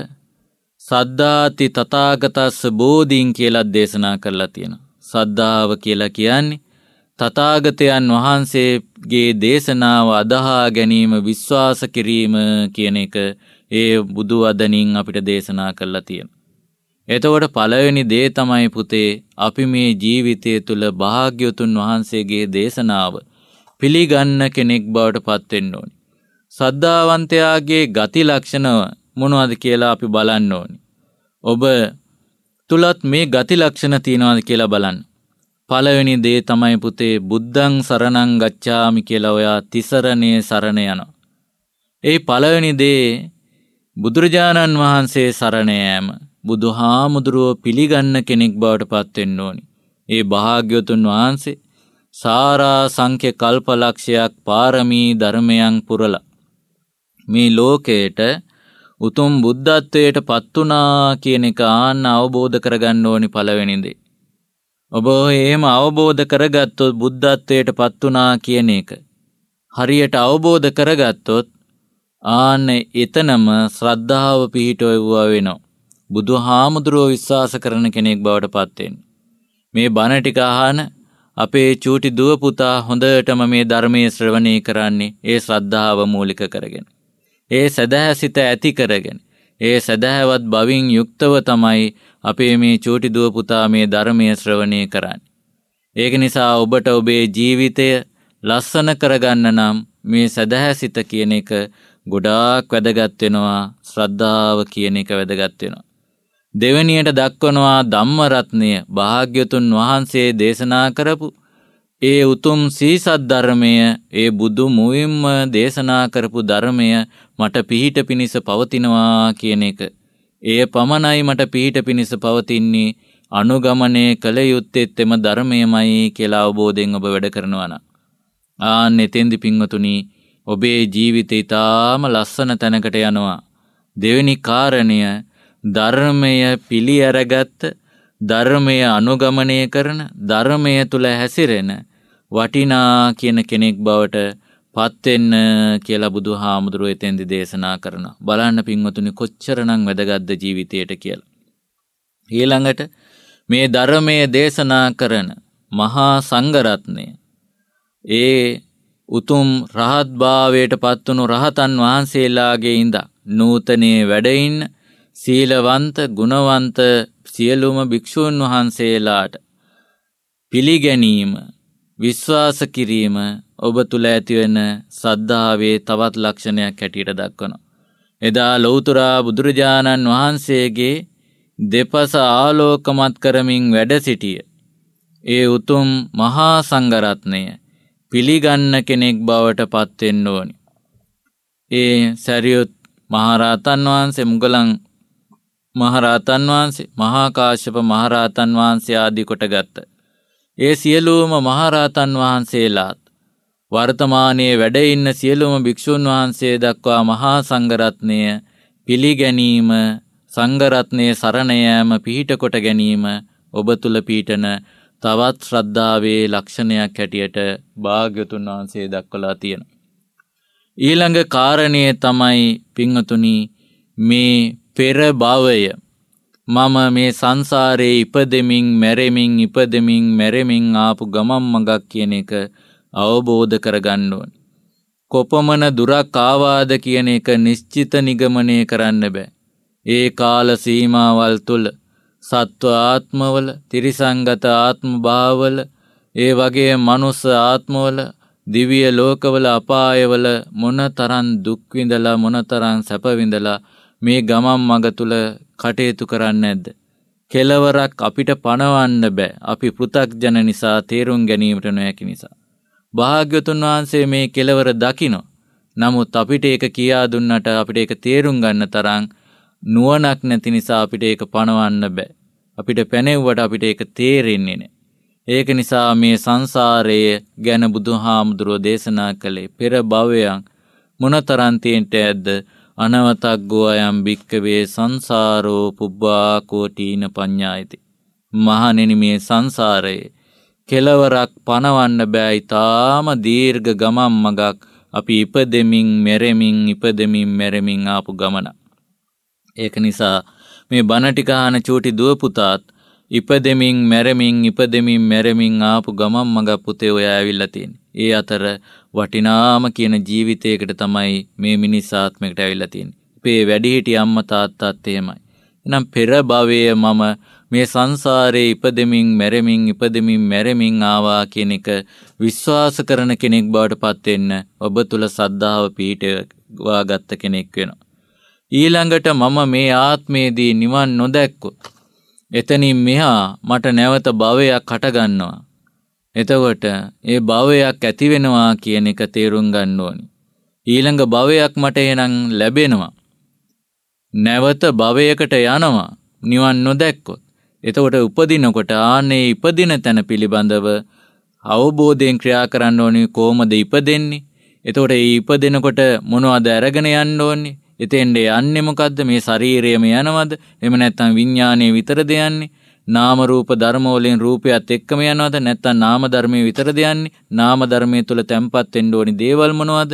සද්ධාති තථාගතස්ස බෝධින් කියලා දේශනා කරලා තියෙනවා. සද්ධාව කියලා කියන්නේ තථාගතයන් වහන්සේගේ දේශනාව අදහා ගැනීම විශ්වාස කිරීම කියන එක ඒ බුදු වදනින් අපිට දේශනා කරලා තියෙනවා. එතකොට පළවෙනි දේ තමයි පුතේ අපි මේ ජීවිතය තුළ භාග්‍යවතුන් වහන්සේගේ දේශනාව පිළිගන්න කෙනෙක් බවට පත් වෙන්න ඕනි. සද්ධාවන්තයාගේ ගති ලක්ෂණ මොනවද කියලා අපි බලන්න ඕනි. ඔබ තුලත් මේ ගති ලක්ෂණ තියනවාද කියලා බලන්න. පළවෙනි දේ තමයි පුතේ බුද්ධං සරණං ගච්ඡාමි කියලා ඔයා තිසරණේ සරණ යනවා. ඒ පළවෙනි දේ බුදුරජාණන් වහන්සේ සරණ යෑම බුදුහාමුදුරුවෝ පිළිගන්න කෙනෙක් බවට පත් වෙන්න ඕනි. ඒ භාග්‍යවතුන් වහන්සේ සාරා සංඛ්‍ය කල්පලක්ෂයක් පාරමී ධර්මයන් පුරලා මේ ලෝකයට උතුම් බුද්ධත්වයට පත් වුණා කියන එක ආන්න අවබෝධ කරගන්න ඕනි පළවෙනි දේ. ඔබ එහෙම අවබෝධ කරගත්තොත් බුද්ධත්වයට පත් වුණා කියන එක හරියට අවබෝධ කරගත්තොත් ආන්න එතනම ශ්‍රද්ධාව පිහිටවුවා වෙනවා. බුදුහාමුදුරුවෝ විශ්වාස කරන කෙනෙක් බවට පත් වෙන්න. මේ බණ ටික අහන අපේ චූටි දුව පුතා හොඳටම මේ ධර්මයේ ශ්‍රවණය කරන්නේ ඒ ශ්‍රද්ධාව මූලික කරගෙන. ඒ සදහසිත ඇති කරගෙන ඒ සදහවත් බවින් යුක්තව තමයි අපේ මේ චූටි දුව පුතා මේ ධර්මයේ ශ්‍රවණය කරන්නේ. ඒක නිසා ඔබට ඔබේ ජීවිතය ලස්සන කරගන්න නම් මේ සදහසිත කියන එක ගොඩාක් වැදගත් වෙනවා. ශ්‍රද්ධාව කියන එක වැදගත් වෙනවා. දෙවෙනියට දක්වනවා ධම්ම රත්නය භාග්‍යවතුන් වහන්සේ දේශනා කරපු ඒ උතුම් සීසත් ධර්මය ඒ බුදු මුවින්ම දේශනා කරපු ධර්මය මට පිහිට පිණිස පවතිනවා කියන එක. ඒ පමණයි මට පිහිට පිණිස පවතින්නේ අනුගමනය කළ යුත්තේත් එම ධර්මයමයි කියලා අවබෝධයෙන් ඔබ වැඩ කරනවා නම් ආන්න එතෙන්දි පින්වතුනි ඔබේ ජීවිතය ඊටාම ලස්සන තැනකට යනවා. දෙවෙනි කාරණය ධර්මය පිළි අරගත් ධර්මය අනුගමනය කරන ධර්මය තුල හැසිරෙන වටිනා කියන කෙනෙක් බවට පත් වෙන්න කියලා බුදුහාමුදුරුවෝ එතෙන්දි දේශනා කරනවා. බලන්න පින්වතුනි කොච්චරනම් වැදගත්ද ජීවිතයට කියලා. ඊළඟට මේ ධර්මයේ දේශනා කරන මහා සංඝරත්නය ඒ උතුම් රහත් භාවයට පත්වුණු රහතන් වහන්සේලාගේ ඉඳ නූතනයේ වැඩ ඉන්න සීලවන්ත ගුණවන්ත සියලුම භික්ෂූන් වහන්සේලාට පිළිගැනීම විශ්වාස කිරීම ඔබ තුල ඇතිවෙන සද්ධාවේ තවත් ලක්ෂණයක් හැටියට දක්වනවා. එදා ලෞතර බුදුරජාණන් වහන්සේගේ දෙපස ආලෝකමත් කරමින් වැඩ සිටිය ඒ උතුම් මහා සංඝරත්නය පිළිගන්න කෙනෙක් බවට පත් වෙන්න ඕනි. ඒ සරියුත් මහරහතන් වහන්සේ, මුගලන් මහරහතන් වහන්සේ, මහා කාශ්‍යප මහරහතන් වහන්සේ ආදී කොටගත් ඒ සියලුම මහරහතන් වහන්සේලාත් වර්තමානයේ වැඩ ඉන්න සියලුම භික්ෂුන් වහන්සේ දක්වා මහා සංඝරත්නය පිළිගැනීම, සංඝරත්නයේ සරණ යාම පිහිට කොට ගැනීම ඔබ තුල පීඨන තවත් ශ්‍රද්ධාවේ ලක්ෂණයක් හැටියට භාග්‍යවතුන් වහන්සේ දක්වලා තියෙනවා. ඊළඟ කාරණය තමයි පින්වතුනි, මේ පෙර භවය මම මේ සංසාරේ ඉපදෙමින් මැරෙමින් ආපු ගමන් මඟක් කියන එක අවබෝධ කරගන්න ඕනේ. කොපමණ දුරක් ආවාද කියන එක නිශ්චිත නිගමනය කරන්න බෑ. ඒ කාල සීමාවල් තුල සත්ව ආත්මවල, තිරිසංගත ආත්ම භාවවල, ඒ වගේ මනුස්ස ආත්මවල, දිව්‍ය ලෝකවල, අපායවල මොනතරම් දුක් විඳලා මොනතරම් සැප විඳලා මේ ගමන් මඟ තුල කටයුතු කරන්නේ නැද්ද? කෙලවරක් අපිට පණවන්න බෑ. අපි පෘථග්ජන නිසා, තේරුම් ගැනීමට නොහැකි නිසා. භාග්‍යවතුන් වහන්සේ මේ කෙලවර දකින්න. නමුත් අපිට ඒක කියා දුන්නට අපිට ඒක තේරුම් ගන්න තරම් නුවණක් නැති නිසා අපිට ඒක පණවන්න බෑ. අපිට පැනෙව්වට අපිට ඒක තේරෙන්නේ නැහැ. ඒක නිසා මේ සංසාරයේ ගැන බුදුහාමුදුරුවෝ දේශනා කළේ පෙර භවයන් මොනතරම් තියෙන්ට ඇද්ද? අනවතග්ගෝ අයම් භික්කවේ සංසාරෝ පුබ්බා කෝටීන පඤ්ඤායති. මහණෙනි, මේ සංසාරයේ කෙලවරක් පණවන්න බෑ. ඊටාම දීර්ඝ ගමන් මගක් අපි ඉපදෙමින් මැරෙමින් ආපු ගමන. ඒක නිසා මේ බණ ටික අහන චූටි දුව පුතාත් ඉපදෙමින් මැරෙමින් ආපු ගමන් මග පුතේ ඔය ඇවිල්ලා තියෙන්නේ. ඒ අතර වටිනාම කියන ජීවිතයකට තමයි මේ මිනිස් ආත්මයකට ඇවිල්ලා තියෙන්නේ. අපේ වැඩිහිටි අම්මා තාත්තාත් එහෙමයි. එහෙනම් පෙර භවයේ මම මේ සංසාරේ ඉපදෙමින් මැරෙමින් ආවා කියන එක විශ්වාස කරන කෙනෙක් බවට පත් වෙන්න ඔබ තුල සද්ධාව පිහිටවා ගත්ත කෙනෙක් වෙනවා. ඊළඟට මම මේ ආත්මයේදී නිවන් නොදැක්කොත් එතනින් මෙහා මට නැවත භවයක් හට ගන්නවා. එතකොට ඒ භවයක් ඇති වෙනවා කියන එක තේරුම් ගන්න ඕනි. ඊළඟ භවයක් මට එනං ලැබෙනවා. නැවත භවයකට යනවා නිවන් නොදැක්කොත්. එතකොට උපදිනකොට ආනේ ඉපදින තැන පිළිබඳව අවබෝධයෙන් ක්‍රියා කරන්න ඕනි. කොහොමද ඉපදෙන්නේ? එතකොට මේ ඉපදිනකොට මොනවද අරගෙන යන්න ඕනේ? එතෙන්ද යන්නේ මොකද්ද? මේ ශරීරයම යනවද? එහෙම නැත්නම් විඥානයේ විතරද යන්නේ? නාම රූප ධර්ම වලින් රූපයත් එක්කම යනවද? නැත්නම් නාම ධර්මයේ විතරද යන්නේ? නාම ධර්මයේ තුල තැම්පත් වෙන්න ඕනි දේවල් මොනවද?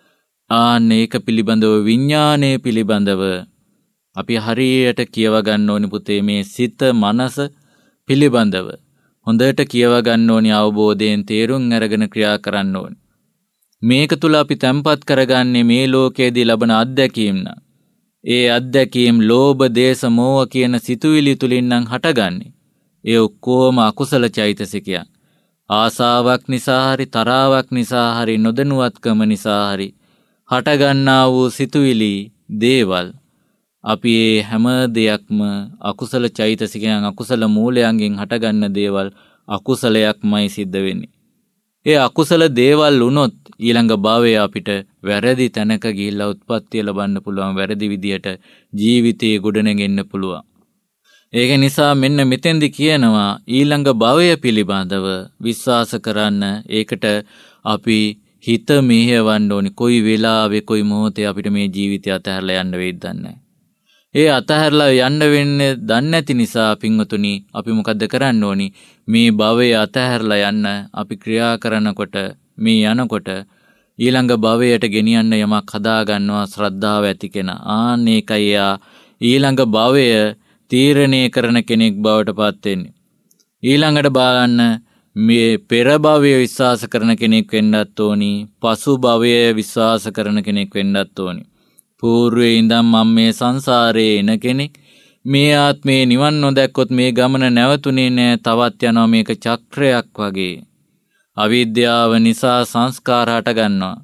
ඒක පිළිබඳව, විඥානයේ පිළිබඳව අපි හරියට කියව ගන්න ඕනි පුතේ. මේ සිත මනස පිළිබඳව හොඳට කියව ගන්න ඕනි. අවබෝධයෙන් තේරුම් අරගෙන ක්‍රියා කරන්න ඕනි. මේක තුල අපි තැම්පත් කරගන්නේ මේ ලෝකයේදී ලබන අත්දැකීම් නා. ඒ අත්දැකීම් ලෝභ, දේශ, මෝහ කියන සිතුවිලි තුලින් නම් හටගන්නේ. ඒ ඔක්කොම අකුසල චෛතසිකයන්. ආසාවක් නිසා හරි, තරාවක් නිසා හරි, නොදැනුවත්කම නිසා හරි හටගන්නා වූ සිතුවිලි, දේවල්, අපි මේ හැම දෙයක්ම අකුසල චෛතසිකයන්, අකුසල මූලයන්ගෙන් හටගන්න දේවල් අකුසලයක්මයි සිද්ධ වෙන්නේ. ඒ අකුසල දේවල් වුණොත් ඊළඟ භවයේ අපිට වැරදි තැනක ගිහිල්ලා උත්පත්තිය ලබන්න පුළුවන්. වැරදි විදියට ජීවිතේ ගොඩනගෙන්න පුළුවන්. ඒක නිසා මෙන්න මෙතෙන්දි කියනවා ඊළඟ භවය පිළිබඳව විශ්වාස කරන්න. ඒකට අපි හිත මෙහෙවන්න ඕනි. කොයි වෙලාවෙ කොයි මොහොතේ අපිට මේ ජීවිතය අතහැරලා යන්න වෙයිද දන්නේ. ඒ අතහැරලා යන්න වෙන්නේ දන්නේ නැති නිසා පින්වතුනි අපි මොකද්ද කරන්න ඕනි? මේ භවය අතහැරලා යන්න අපි ක්‍රියා කරනකොට, මේ යනකොට ඊළඟ භවයට ගෙනියන්න යමක් හදා ගන්නවා ශ්‍රද්ධාව ඇති කෙනා. ඒකයි යා ඊළඟ භවය තීරණය කරන කෙනෙක් බවට පත් වෙන්නේ. ඊළඟට බලන්න මේ පෙර භවය විශ්වාස කරන කෙනෙක් වෙන්නත් ඕනි. පසු භවය විශ්වාස කරන කෙනෙක් වෙන්නත් ඕනි. పూర్වයේ ඉඳන් මම මේ සංසාරේ එන කෙනෙක්. මේ ආත්මේ නිවන් නොදැක්කොත් මේ ගමන නැවතුනේ නෑ. තවත් යනවා. මේක චක්‍රයක් වගේ. අවිද්‍යාව නිසා සංස්කාර හටගන්නවා.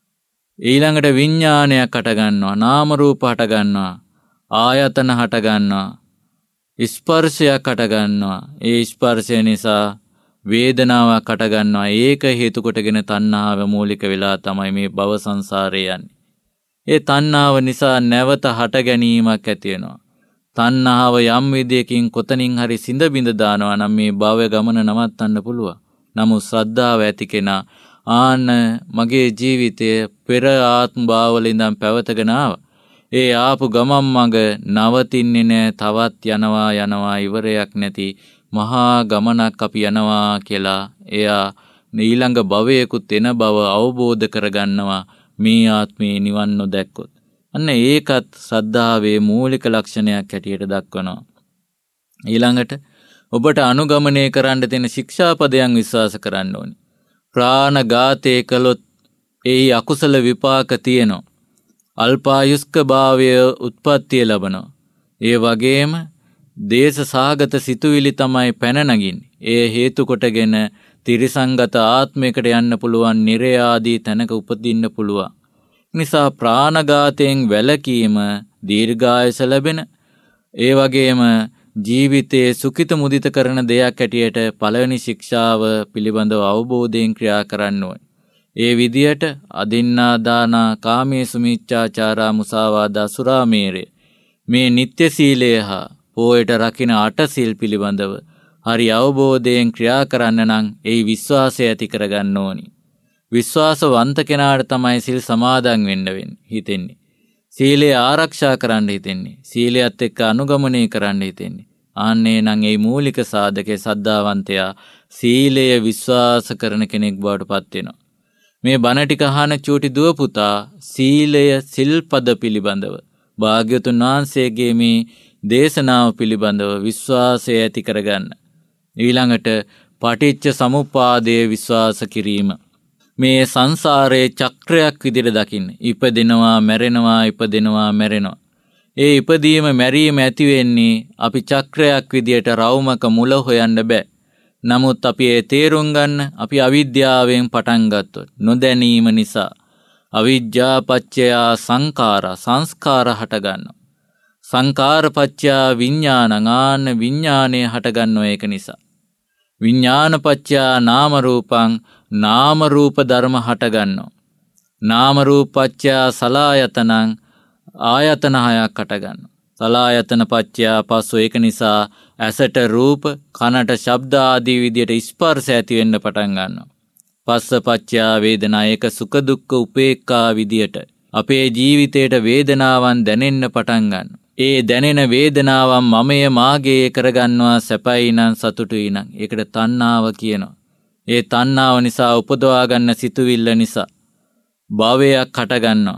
ඊළඟට විඥානයක් හටගන්නවා. නාම රූප හටගන්නවා. ආයතන හටගන්නවා. ස්පර්ශයක් හටගන්නවා. ඒ ස්පර්ශය නිසා වේදනාවක් හටගන්නවා. ඒක හේතු කොටගෙන තණ්හාව මූලික වෙලා තමයි මේ භව සංසාරේ යන්නේ. ඒ තණ්හාව නිසා නැවත හට ගැනීමක් ඇති වෙනවා. තණ්හාව යම් විදියකින් කොතනින් හරි සිඳ බිඳ දානවා නම් මේ භව ගමන නවත්තන්න පුළුවන්. නමුත් ශ්‍රද්ධාව ඇති කෙනා ආන්න මගේ ජීවිතය පෙර ආත්ම භාවවල ඉඳන් පැවතගෙන ආවා. ඒ ආපු ගමන් මඟ නවතින්නේ නැහැ. තවත් යනවා ඉවරයක් නැති මහා ගමනක් අපි යනවා කියලා එයා ඊළඟ භවයකුත් එන බව අවබෝධ කරගන්නවා. මේ ආත්මේ නිවන් නොදැක්කොත්. අන්න ඒකත් ශ්‍රද්ධාවේ මූලික ලක්ෂණයක් හැටියට දක්වනවා. ඊළඟට ඔබට අනුගමනය කරන්න තියෙන ශික්ෂාපදයන් විශ්වාස කරන්න ඕනි. ප්‍රාණඝාතය කළොත් ඒ අකුසල විපාක තියෙනවා. අල්පායුෂ්ක භාවය උත්පත්තිය ලබනවා. ඒ වගේම දේශ සාගත සිතුවිලි තමයි පැන නගින්නේ. ඒ හේතු කොටගෙන තිරිසංගත ආත්මයකට යන්න පුළුවන්, නිරය ආදී තැනක උපදින්න පුළුවන්. නිසා ප්‍රාණඝාතයෙන් වැළකීම දීර්ඝායස ලැබෙන, ඒ වගේම ජීවිතයේ සුඛිත මුදිත කරන දෙයක් හැටියට පළවෙනි ශික්ෂාව පිළිබඳව අවබෝධයෙන් ක්‍රියා කරන්න ඕනේ. ඒ විදියට අදින්නා දානා කාමේසු මිච්ඡාචාරා මුසාවාදා සුරාමේරය මේ නිත්‍ය සීලය හා පොයට රකින්න අට සිල් පිළිබඳව හරි අවබෝධයෙන් ක්‍රියා කරන්න නම් ඒ විශ්වාසය ඇති කරගන්න ඕනි. විශ්වාසවන්ත කෙනාට තමයි සිල් සමාදන් වෙන්න හිතෙන්නේ. සීලය ආරක්ෂා කරන්න හිතෙන්නේ. සීලයත් එක්ක අනුගමනය කරන්න හිතෙන්නේ. ආන්නේ නම් ඒ මූලික සාධකයේ සද්ධාවන්තයා සීලය විශ්වාස කරන කෙනෙක් බවට පත් වෙනවා. මේ බණ ටික අහන චූටි දුව පුතා සීලය සිල්පද පිළිබඳව භාග්‍යවතුන් වහන්සේගේ මේ දේශනාව පිළිබඳව විශ්වාසය ඇති කරගන්න. ඊළඟට පටිච්ච සමුප්පාදයේ විශ්වාස කිරීම. මේ සංසාරයේ චක්‍රයක් විදිහට දකින්න. ඉපදෙනවා, මැරෙනවා, ඉපදෙනවා, මැරෙනවා. ඒ ඉපදීම මැරීම ඇති වෙන්නේ අපි චක්‍රයක් විදිහට රවුමක මුල හොයන්න බෑ. නමුත් අපි ඒ තේරුම් ගන්න අපි අවිද්‍යාවෙන් පටන් ගත්තොත් නොදැනීම නිසා අවිජ්ජා පත්‍ය සංස්කාර හට ගන්නවා. සංකාර පත්‍ය විඥානං ආන විඥානය හට ගන්නව ඒක නිසා. විඥාන පත්‍ය නාම රූපං නාම රූප ධර්ම හට ගන්නවා. නාම රූප පත්‍ය සලආයතනං ආයතන හයක් හට ගන්නවා. සලආයතන පත්‍ය පස්සෝ ඒක නිසා ඇසට රූප, කනට ශබ්ද ආදී විදියට ස්පර්ශ ඇති වෙන්න පටන් ගන්නවා. පස්ස පත්‍ය වේදනා ඒක සුඛ දුක්ඛ උපේක්ඛා විදියට අපේ ජීවිතේට වේදනාවන් දැනෙන්න පටන් ගන්නවා. ඒ දැනෙන වේදනාවන් මමය මාගේ කරගන්නවා. සැපයි නම් සතුටුයි නම් ඒකට තණ්හාව කියනවා. ඒ තණ්හාව නිසා උපදවා ගන්න සිතුවිල්ල නිසා භවයක් හට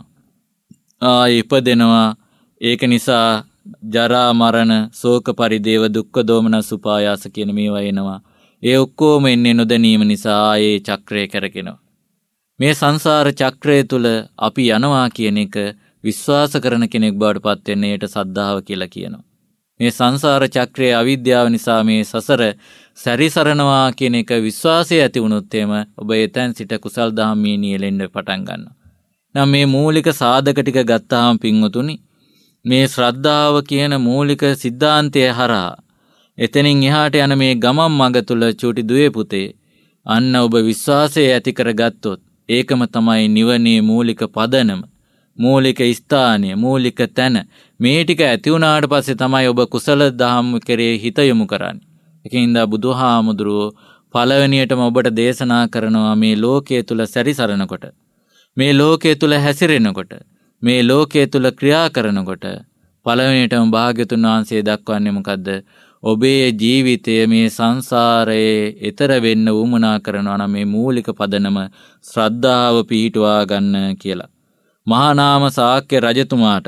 ගන්නවා. ඉපදෙනවා. ඒක නිසා ජරා මරණ ශෝක පරිදේව දුක්ඛ දෝමනස් උපායාස කියන මේවා එනවා. ඒ ඔක්කොම එන්නේ නොදැනීම නිසා ඒ චක්‍රය කරගෙනවා. මේ සංසාර චක්‍රය තුල අපි යනවා කියන එක විශ්වාස කරන කෙනෙක් බවට පත් වෙන්නේ ඒට සද්ධාව කියලා කියනවා. මේ සංසාර චක්‍රයේ අවිද්‍යාව නිසා මේ සසර සැරිසරනවා කියන එක විශ්වාසය ඇති වුණොත් එම ඔබ එතෙන් සිට කුසල් දහම් නියැලෙන්න පටන් ගන්නවා. නම් මේ මූලික සාධක ටික ගත්තාම පින්වතුනි මේ ශ්‍රද්ධාව කියන මූලික સિદ્ધාන්තය හරහා එතනින් එහාට යන මේ ගමන් මඟ තුල චූටි දුවේ පුතේ අන්න ඔබ විශ්වාසය ඇති කරගත්තොත් ඒකම තමයි නිවනේ මූලික පදනම, මූලික ස්ථානය, මූලික තැන. මේ ටික ඇති වුණාට පස්සේ තමයි ඔබ කුසල දහම් කෙරේ හිත යොමු කරන්නේ. ඒකින්ද බුදුහාමුදුරුවෝ පළවෙනියටම ඔබට දේශනා කරනවා මේ ලෝකයේ තුල සැරිසරනකොට, මේ ලෝකයේ තුල හැසිරෙනකොට, මේ ලෝකයේ තුල ක්‍රියා කරනකොට පළවෙනියටම භාග්‍යතුන් වහන්සේ දක්වන්නේ මොකද්ද? ඔබේ ජීවිතය මේ සංසාරයේ ඈතර වෙන්න උවමනා කරනවා නම් මේ මූලික පදනම ශ්‍රද්ධාව පිහිටුවා ගන්න කියලා. මහා නාම ශාක්‍ය රජතුමාට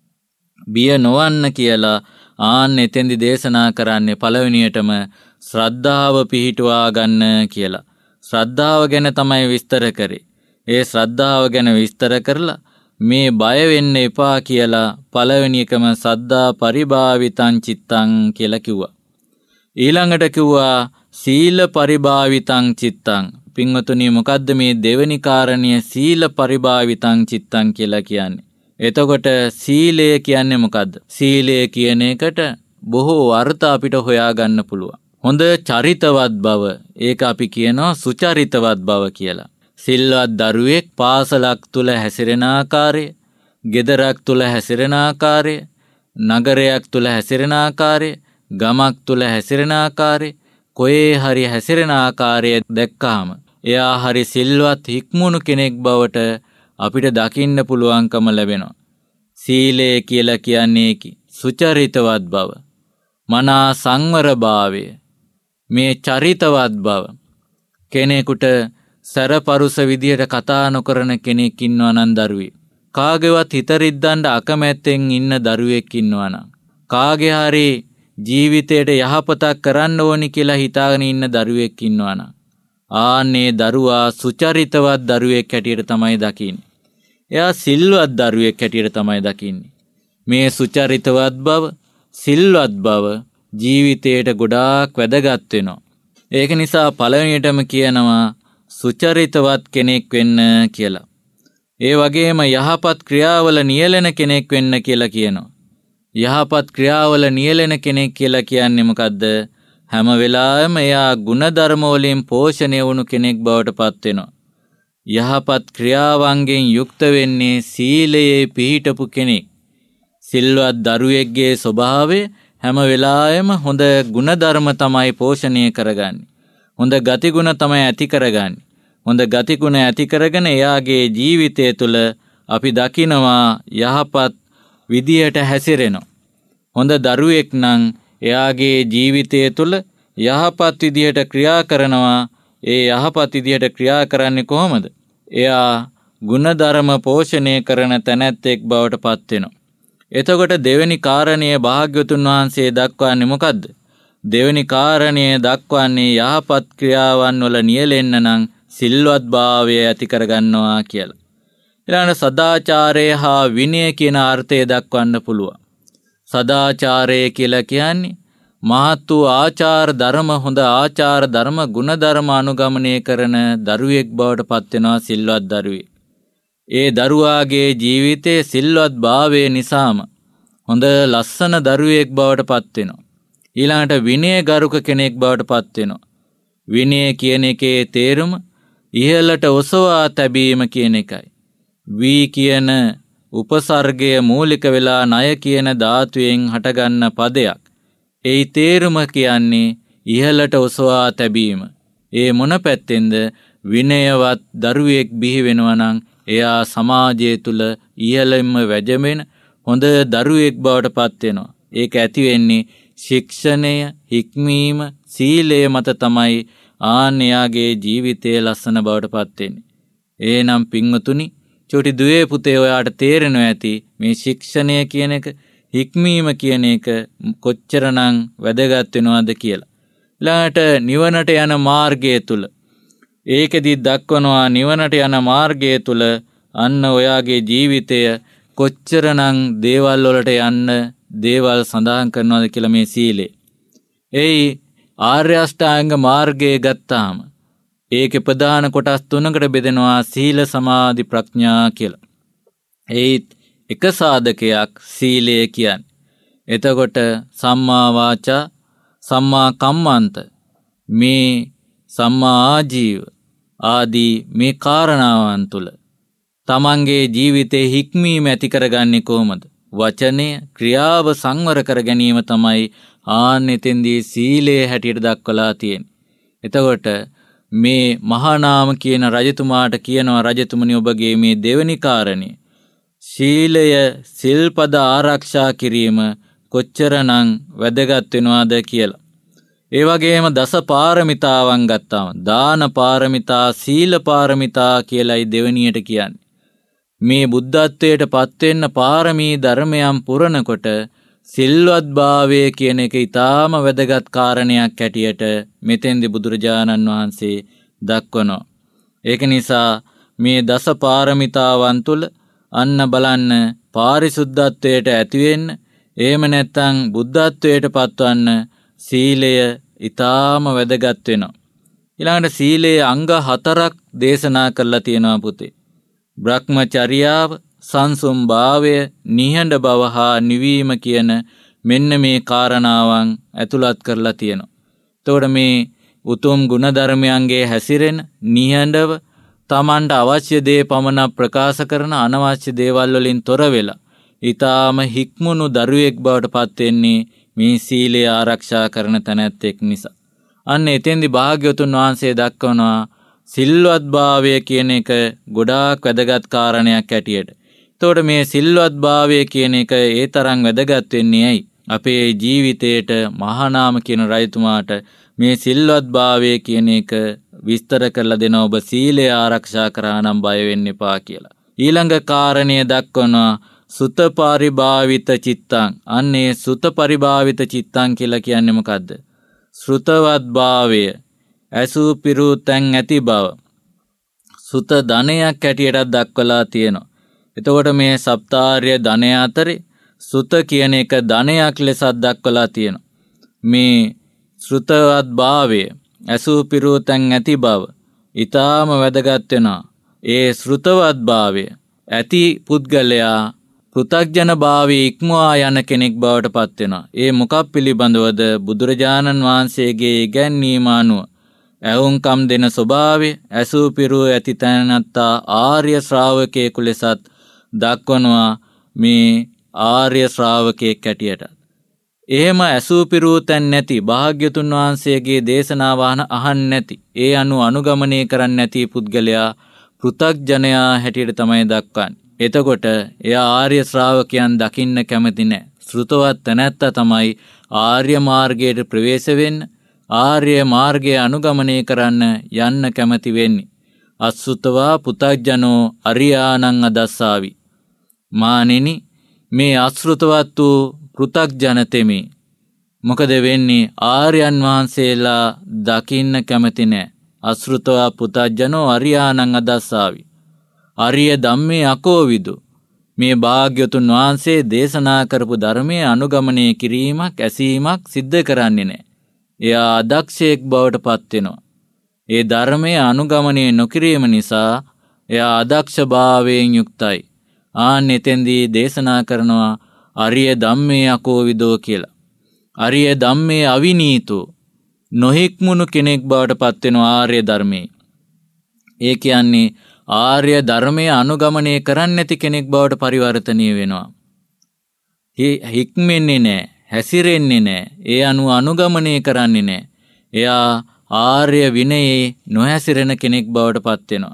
බිය නොවන්න කියලා ආන්න එතෙන්දි දේශනා කරන්නේ පළවෙනියටම ශ්‍රද්ධාව පිහිටුවා ගන්න කියලා. ශ්‍රද්ධාව ගැන තමයි විස්තර කරේ. ඒ ශ්‍රද්ධාව ගැන විස්තර කරලා මේ බය වෙන්න එපා කියලා පළවෙනි එකම සද්දා පරිභාවිතං චිත්තං කියලා කිව්වා. ඊළඟට කිව්වා සීල පරිභාවිතං චිත්තං. පින්වතුනි මොකද්ද මේ දෙවෙනි කාරණය සීල පරිභාවිතං චිත්තං කියලා කියන්නේ? එතකොට සීලය කියන්නේ මොකද්ද? සීලය කියන එකට බොහෝ අර්ථ අපිට හොයාගන්න පුළුවන්. හොඳ චරිතවත් බව, ඒක අපි කියනවා සුචරිතවත් බව කියලා. සිල්වත් දරුවෙක් පාසලක් තුල හැසිරෙන ආකාරය, ගෙදරක් තුල හැසිරෙන ආකාරය, නගරයක් තුල හැසිරෙන ආකාරය, ගමක් තුල හැසිරෙන ආකාරය, කොහේ හරි හැසිරෙන ආකාරය දැක්කාම එයා හරි සිල්වත් හික්මුණු කෙනෙක් බවට අපිට දකින්න පුළුවන්කම ලැබෙනවා. සීලය කියලා කියන්නේ සුචරිතවත් බව, මනා සංවරභාවය, මේ චරිතවත් බව. කෙනෙකුට සරපරුස විදියට කතා නොකරන කෙනෙක් ඉන්නවා නම් දරුවෙක්, කාගේවත් හිත රිද්දන්න අකමැත්තෙන් ඉන්න දරුවෙක් ඉන්නවා නම්, කාගේ හරි ජීවිතයට යහපතක් කරන්න ඕනි කියලා හිතාගෙන ඉන්න දරුවෙක් ඉන්නවා නම්, ආන්නේ දරුවා සුචරිතවත් දරුවෙක් හැටියට තමයි දකින්නේ. එයා සිල්වත් දරුවෙක් හැටියට තමයි දකින්නේ. මේ සුචරිතවත් බව, සිල්වත් බව ජීවිතයට ගොඩාක් වැදගත් වෙනවා. ඒක නිසා පළවෙනියටම කියනවා සුචරිතවත් කෙනෙක් වෙන්න කියලා. ඒ වගේම යහපත් ක්‍රියාවල නියැලෙන කෙනෙක් වෙන්න කියලා කියනවා. යහපත් ක්‍රියාවල නියැලෙන කෙනෙක් කියලා කියන්නේ මොකද්ද? හැම වෙලාවෙම එයා ගුණධර්ම වලින් පෝෂණය වුණු කෙනෙක් බවට පත් වෙනවා. යහපත් ක්‍රියාවන්ගෙන් යුක්ත වෙන්නේ සීලයේ පිහිටපු කෙනෙක්. සිල්වත් දරුවෙක්ගේ ස්වභාවය හැම වෙලාවෙම හොඳ ගුණධර්ම තමයි පෝෂණය කරගන්නේ. හොඳ ගතිගුණ තමයි ඇති කරගන්නේ. හොඳ ගතිගුණ ඇති කරගෙන එයාගේ ජීවිතය තුළ අපි දකිනවා යහපත් විදියට හැසිරෙනවා. හොඳ දරුවෙක් නම් එයාගේ ජීවිතය තුළ යහපත් විදියට ක්‍රියා කරනවා. ඒ යහපත් විදියට ක්‍රියා කරන්නේ කොහොමද? එයා ගුණධර්ම පෝෂණය කරන තැනැත්තෙක් බවට පත් වෙනවා. එතකොට දෙවෙනි කාරණය භාග්‍යවතුන් වහන්සේ දක්වන්නේ මොකද්ද? දෙවෙනි කාරණය දක්වන්නේ යහපත් ක්‍රියාවන් වල නියැලෙන්න නම් සිල්වත් භාවය ඇති කරගන්නවා කියලා. ඊළඟට සදාචාරය හා විනය කියන අර්ථය දක්වන්න පුළුවන්. සදාචාරය කියලා කියන්නේ මහත් වූ ආචාර ධර්ම, හොඳ ආචාර ධර්ම, ගුණ ධර්ම අනුගමනය කරන දරුවෙක් බවට පත් වෙනවා සිල්වත් දරුවෙක්. ඒ දරුවාගේ ජීවිතයේ සිල්වත් භාවය නිසාම හොඳ ලස්සන දරුවෙක් බවට පත් වෙනවා. ඊළඟට විනය ගරුක කෙනෙක් බවට පත් වෙනවා. විනය කියන එකේ තේරුම ඉහළට ඔසවා තැබීම කියන එකයි. වී කියන උපසර්ගය මූලික වෙලා ණය කියන ධාතුවෙන් හටගන්න පදයක්. ඒ තේරුම කියන්නේ ඉහළට ඔසවා තැබීම. ඒ මොන පැත්තෙන්ද? විනයවත් දරුවෙක් බිහි වෙනවා නම් එයා සමාජය තුල ඉහළින්ම වැජෙමින් හොඳ දරුවෙක් බවට පත් වෙනවා. ඒක ඇති වෙන්නේ ශික්ෂණය, හික්මීම, සීලය මත තමයි. ආන්‍යයාගේ ජීවිතයේ ලස්සන බවට පත් වෙන්නේ. එහෙනම් පින්වතුනි, චෝටි දුවේ පුතේ ඔයාට තේරෙනවා ඇති මේ ශික්ෂණය කියන එක, හික්මීම කියන එක කොච්චරනම් වැදගත් වෙනවද කියලා. ඊළඟට නිවනට යන මාර්ගය තුල ඒකෙදි දක්වනවා නිවනට යන මාර්ගය තුල අන්න ඔයාගේ ජීවිතය කොච්චරනම් දේවල් වලට යන්න දේවල් සඳහන් කරනවද කියලා මේ සීලය. එයි ආර්ය අෂ්ටාංග මාර්ගය ගත්තාම ඒකේ ප්‍රධාන කොටස් තුනකට බෙදෙනවා සීල, සමාධි, ප්‍රඥා කියලා. ඒත් එක සාධකයක් සීලය කියන්නේ. එතකොට සම්මා වාචා, සම්මා කම්මන්ත, මේ සම්මා ආජීව ආදී මේ කාරණාවන් තුල තමන්ගේ ජීවිතේ හික්මීම ඇති කරගන්නේ කොහොමද? වචනය, ක්‍රියාව සංවර කර ගැනීම තමයි ආන්නෙතෙන්දී සීලයේ හැටියට දක්වලා තියෙන්නේ. එතකොට මේ මහා නාම කියන රජතුමාට කියනවා, රජතුමනි ඔබගේ මේ දෙවෙනි කාරණේ ශීලය, සිල්පද ආරක්ෂා කිරීම කොච්චරනම් වැදගත් වෙනවද කියලා. ඒ වගේම දස පාරමිතාවන් ගත්තාම දාන පාරමිතා, සීල පාරමිතා කියලායි දෙවෙනියට කියන්නේ. මේ බුද්ධත්වයට පත් වෙන්න පාරමී ධර්මයන් පුරනකොට සිල්වත් භාවය කියන එක ඊටාම වැදගත් කාරණයක් හැටියට මෙතෙන්දී බුදුරජාණන් වහන්සේ දක්වනවා. ඒක නිසා මේ දස පාරමිතාවන් තුල අන්න බලන්න පාරිශුද්ධත්වයට ඇති වෙන්න, එහෙම නැත්නම් බුද්ධත්වයට පත්වන්න සීලය ඊටාම වැදගත් වෙනවා. ඊළඟට සීලේ අංග 4ක් දේශනා කරලා තියෙනවා පුතේ. බ්‍රහ්මචර්යාව, සංසුම් භාවය, නිහඬ බව හා නිවීම කියන මෙන්න මේ කාරණාවන් ඇතුළත් කරලා තියෙනවා. එතකොට මේ උතුම් ගුණධර්මයන්ගේ හැසිරෙන නිහඬව තමන්ට අවශ්‍ය දේ පමණ ප්‍රකාශ කරන අනවශ්‍ය දේවල් වලින් තොර වෙලා ඊටාම හික්මුණු දරුවෙක් බවට පත් වෙන්නේ මේ සීලය ආරක්ෂා කරන තැනැත්තෙක් නිසා. අන්න එතෙන්දි භාග්‍යවතුන් වහන්සේ දක්වනවා සිල්වත්භාවය කියන එක ගොඩාක් වැදගත් කාරණයක් ඇටියට. එතකොට මේ සිල්වත්භාවය කියන එක ඒ තරම් වැදගත් වෙන්නේ ඇයි? අපේ ජීවිතේට මහානාම කියන රජතුමාට මේ සිල්වත්භාවය කියන එක විස්තර කරලා දෙන ඔබ සීලය ආරක්ෂා කරා නම් බය වෙන්න එපා කියලා. ඊළඟ කාරණය දක්වනවා සුත පරිභාවිත චිත්තං. අන්නේ සුත පරිභාවිත චිත්තං කියලා කියන්නේ මොකද්ද? ශ්‍රුතවත්භාවය, ඇසූ පිරූ තැන් ඇති බව. සුත ධනයක් හැටියට දක්වලා තියෙනවා. එතකොට මේ සප්තාර්ය ධනය අතරේ සුත කියන එක ධනයක් ලෙසත් දක්වලා තියෙනවා. මේ ශ්‍රුතවත්භාවය, ඇසූ පිරූ තැන් ඇති බව ඊටාම වැදගත් වෙනවා. ඒ ශ්‍රුතවත්භාවය ඇති පුද්ගලයා පෘථග්ජන භාවයේ ඉක්මවා යන කෙනෙක් බවට පත් වෙනවා. ඒ මොකක් පිළිබඳවද? බුදුරජාණන් වහන්සේගේ ඉගැන්වීම අනුව ඇහුම්කම් දෙන ස්වභාවය, ඇසූ පිරූ ඇති තැනැත්තා ආර්ය ශ්‍රාවකයෙකු ලෙසත් දක්වනවා මේ ආර්ය ශ්‍රාවකයෙක් හැටියට. එහෙම ඇසූ පිරූ තැන් නැති, භාග්‍යතුන් වහන්සේගේ දේශනාව අහන්නේ නැති, ඒ අනුව අනුගමනය කරන්නේ නැති පුද්ගලයා පෘථග්ජනයා හැටියට තමයි දක්වන්නේ. එතකොට එයා ආර්ය ශ්‍රාවකයන් දකින්න කැමති නැහැ. ශ්‍රුතවත් තැනැත්තා තමයි ආර්ය මාර්ගයට ප්‍රවේශ වෙන්න, ආර්ය මාර්ගය අනුගමනය කරන්න යන්න කැමති වෙන්නේ. අසුතවා පුතග්ජනෝ අරියානං අදස්සාවි. මානෙනි, මේ අශ්‍රුතවත් වූ පෘථග්ජන තෙමේ මොකද වෙන්නේ? ආර්යයන් වහන්සේලා දකින්න කැමති නැහැ. අශ්‍රුතවා පුතග්ජනෝ අරියානං අදස්සාවි. අරිය ධම්මේ අකෝවිදු. මේ භාග්‍යවතුන් වහන්සේ දේශනා කරපු ධර්මයේ අනුගමනය කිරීමක්, ඇසීමක් සිද්ධ කරන්නේ නැහැ. එයා අදක්ෂයෙක් බවට පත් වෙනවා. ඒ ධර්මයේ අනුගමනය නොකිරීම නිසා එයා අදක්ෂභාවයෙන් යුක්තයි. ආන් එතෙන්දී දේශනා කරනවා අරිය ධම්මේ අකෝවිදෝ කියලා. අරිය ධම්මේ අවිනීතෝ, නොහික්මුණු කෙනෙක් බවට පත් වෙනවා ආර්ය ධර්මයේ. ඒ කියන්නේ ආර්ය ධර්මයේ අනුගමනය කරන්නේ නැති කෙනෙක් බවට පරිවර්තනය වෙනවා. හික්මෙන්නේ නැහැ, හැසිරෙන්නේ නැහැ, ඒ අනුව අනුගමනය කරන්නේ නැහැ. එයා ආර්ය විනයේ නොහැසිරෙන කෙනෙක් බවට පත් වෙනවා.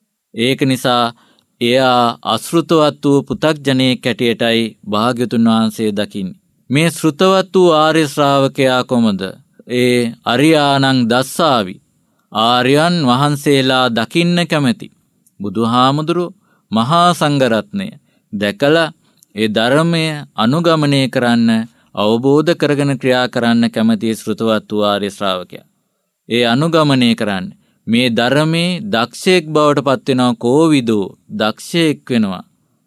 ඒක නිසා එයා අශ්‍රුතවත් වූ පුතග්ජනෙක් හැටියටයි භාග්‍යතුන් වහන්සේ දකින්නේ. මේ ශ්‍රුතවත් වූ ආර්ය ශ්‍රාවකයා කොමද? ඒ අරියානං දස්සාවි. ආර්යයන් වහන්සේලා දකින්න කැමැති. බුදුහාමුදුරුවෝ මහා සංඝරත්නය දැකලා ඒ ධර්මය අනුගමනය කරන්න, අවබෝධ කරගෙන ක්‍රියා කරන්න කැමති ශ්‍රුතවත් වූ ආර්ය ශ්‍රාවකයා. ඒ අනුගමනය කරන්න මේ ධර්මයේ දක්ෂයෙක් බවට පත් වෙනවා. කෝවිදෝ, දක්ෂයෙක් වෙනවා.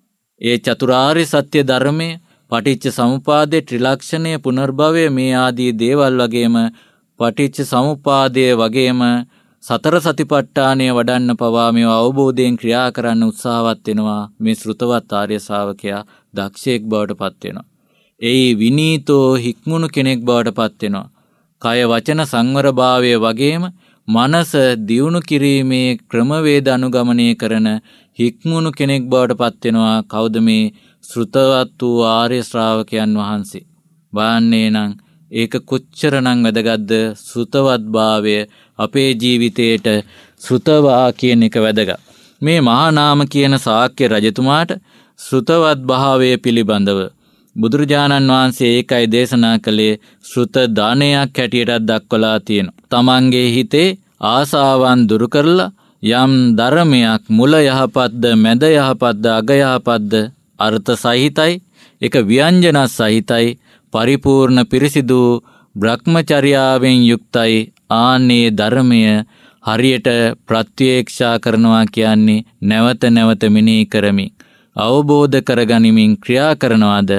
ඒ චතුරාර්ය සත්‍ය ධර්මයේ පටිච්ච සමුපාදේ, ත්‍රිලක්ෂණය, පුනර්භවය මේ ආදී දේවල් වගේම පටිච්ච සමුපාදය වගේම සතර සතිපට්ඨානය වඩන්න පවා මේ අවබෝධයෙන් ක්‍රියා කරන්න උත්සාහවත් වෙනවා. මේ ශ්‍රුතවත් ආර්ය ශ්‍රාවකයා දක්ෂයෙක් බවට පත් වෙනවා. ඒ විනීතෝ, හික්මුණු කෙනෙක් බවට පත් වෙනවා. කය වචන සංවරභාවය වගේම මනස දියුණු කිරීමේ ක්‍රමවේද අනුගමනය කරන හික්මුණු කෙනෙක් බවට පත් වෙනවා. කවුද? මේ ශ්‍රුතවත් වූ ආර්ය ශ්‍රාවකයන් වහන්සේ. බාන්නේ නම් ඒක කොච්චරනම් වැදගත්ද? ශ්‍රුතවත් භාවය අපේ ජීවිතේට ශ්‍රුතවා කියන එක වැදගත්. මේ මහා නාම කියන ශාක්‍ය රජතුමාට ශ්‍රුතවත් භාවය පිළිබඳව බුදුරජාණන් වහන්සේ ඒකයි දේශනා කළේ ශ්‍රුත දානයක් හැටියට දක්වලා තියෙනවා. තමන්ගේ හිතේ ආසාවන් දුරු කරලා යම් ධර්මයක් මුල යහපත්ද, මැද යහපත්ද, අග යහපත්ද, අර්ථ සහිතයි, ඒක ව්‍යංජන සහිතයි, පරිපූර්ණ පිරිසිදු බ්‍රහ්මචර්යාවෙන් යුක්තයි. ආන්නේ ධර්මය හරියට ප්‍රත්‍යක්ෂා කරනවා කියන්නේ නැවත නැවත මෙනෙහි කරමින් අවබෝධ කරගනිමින් ක්‍රියා කරනවාද?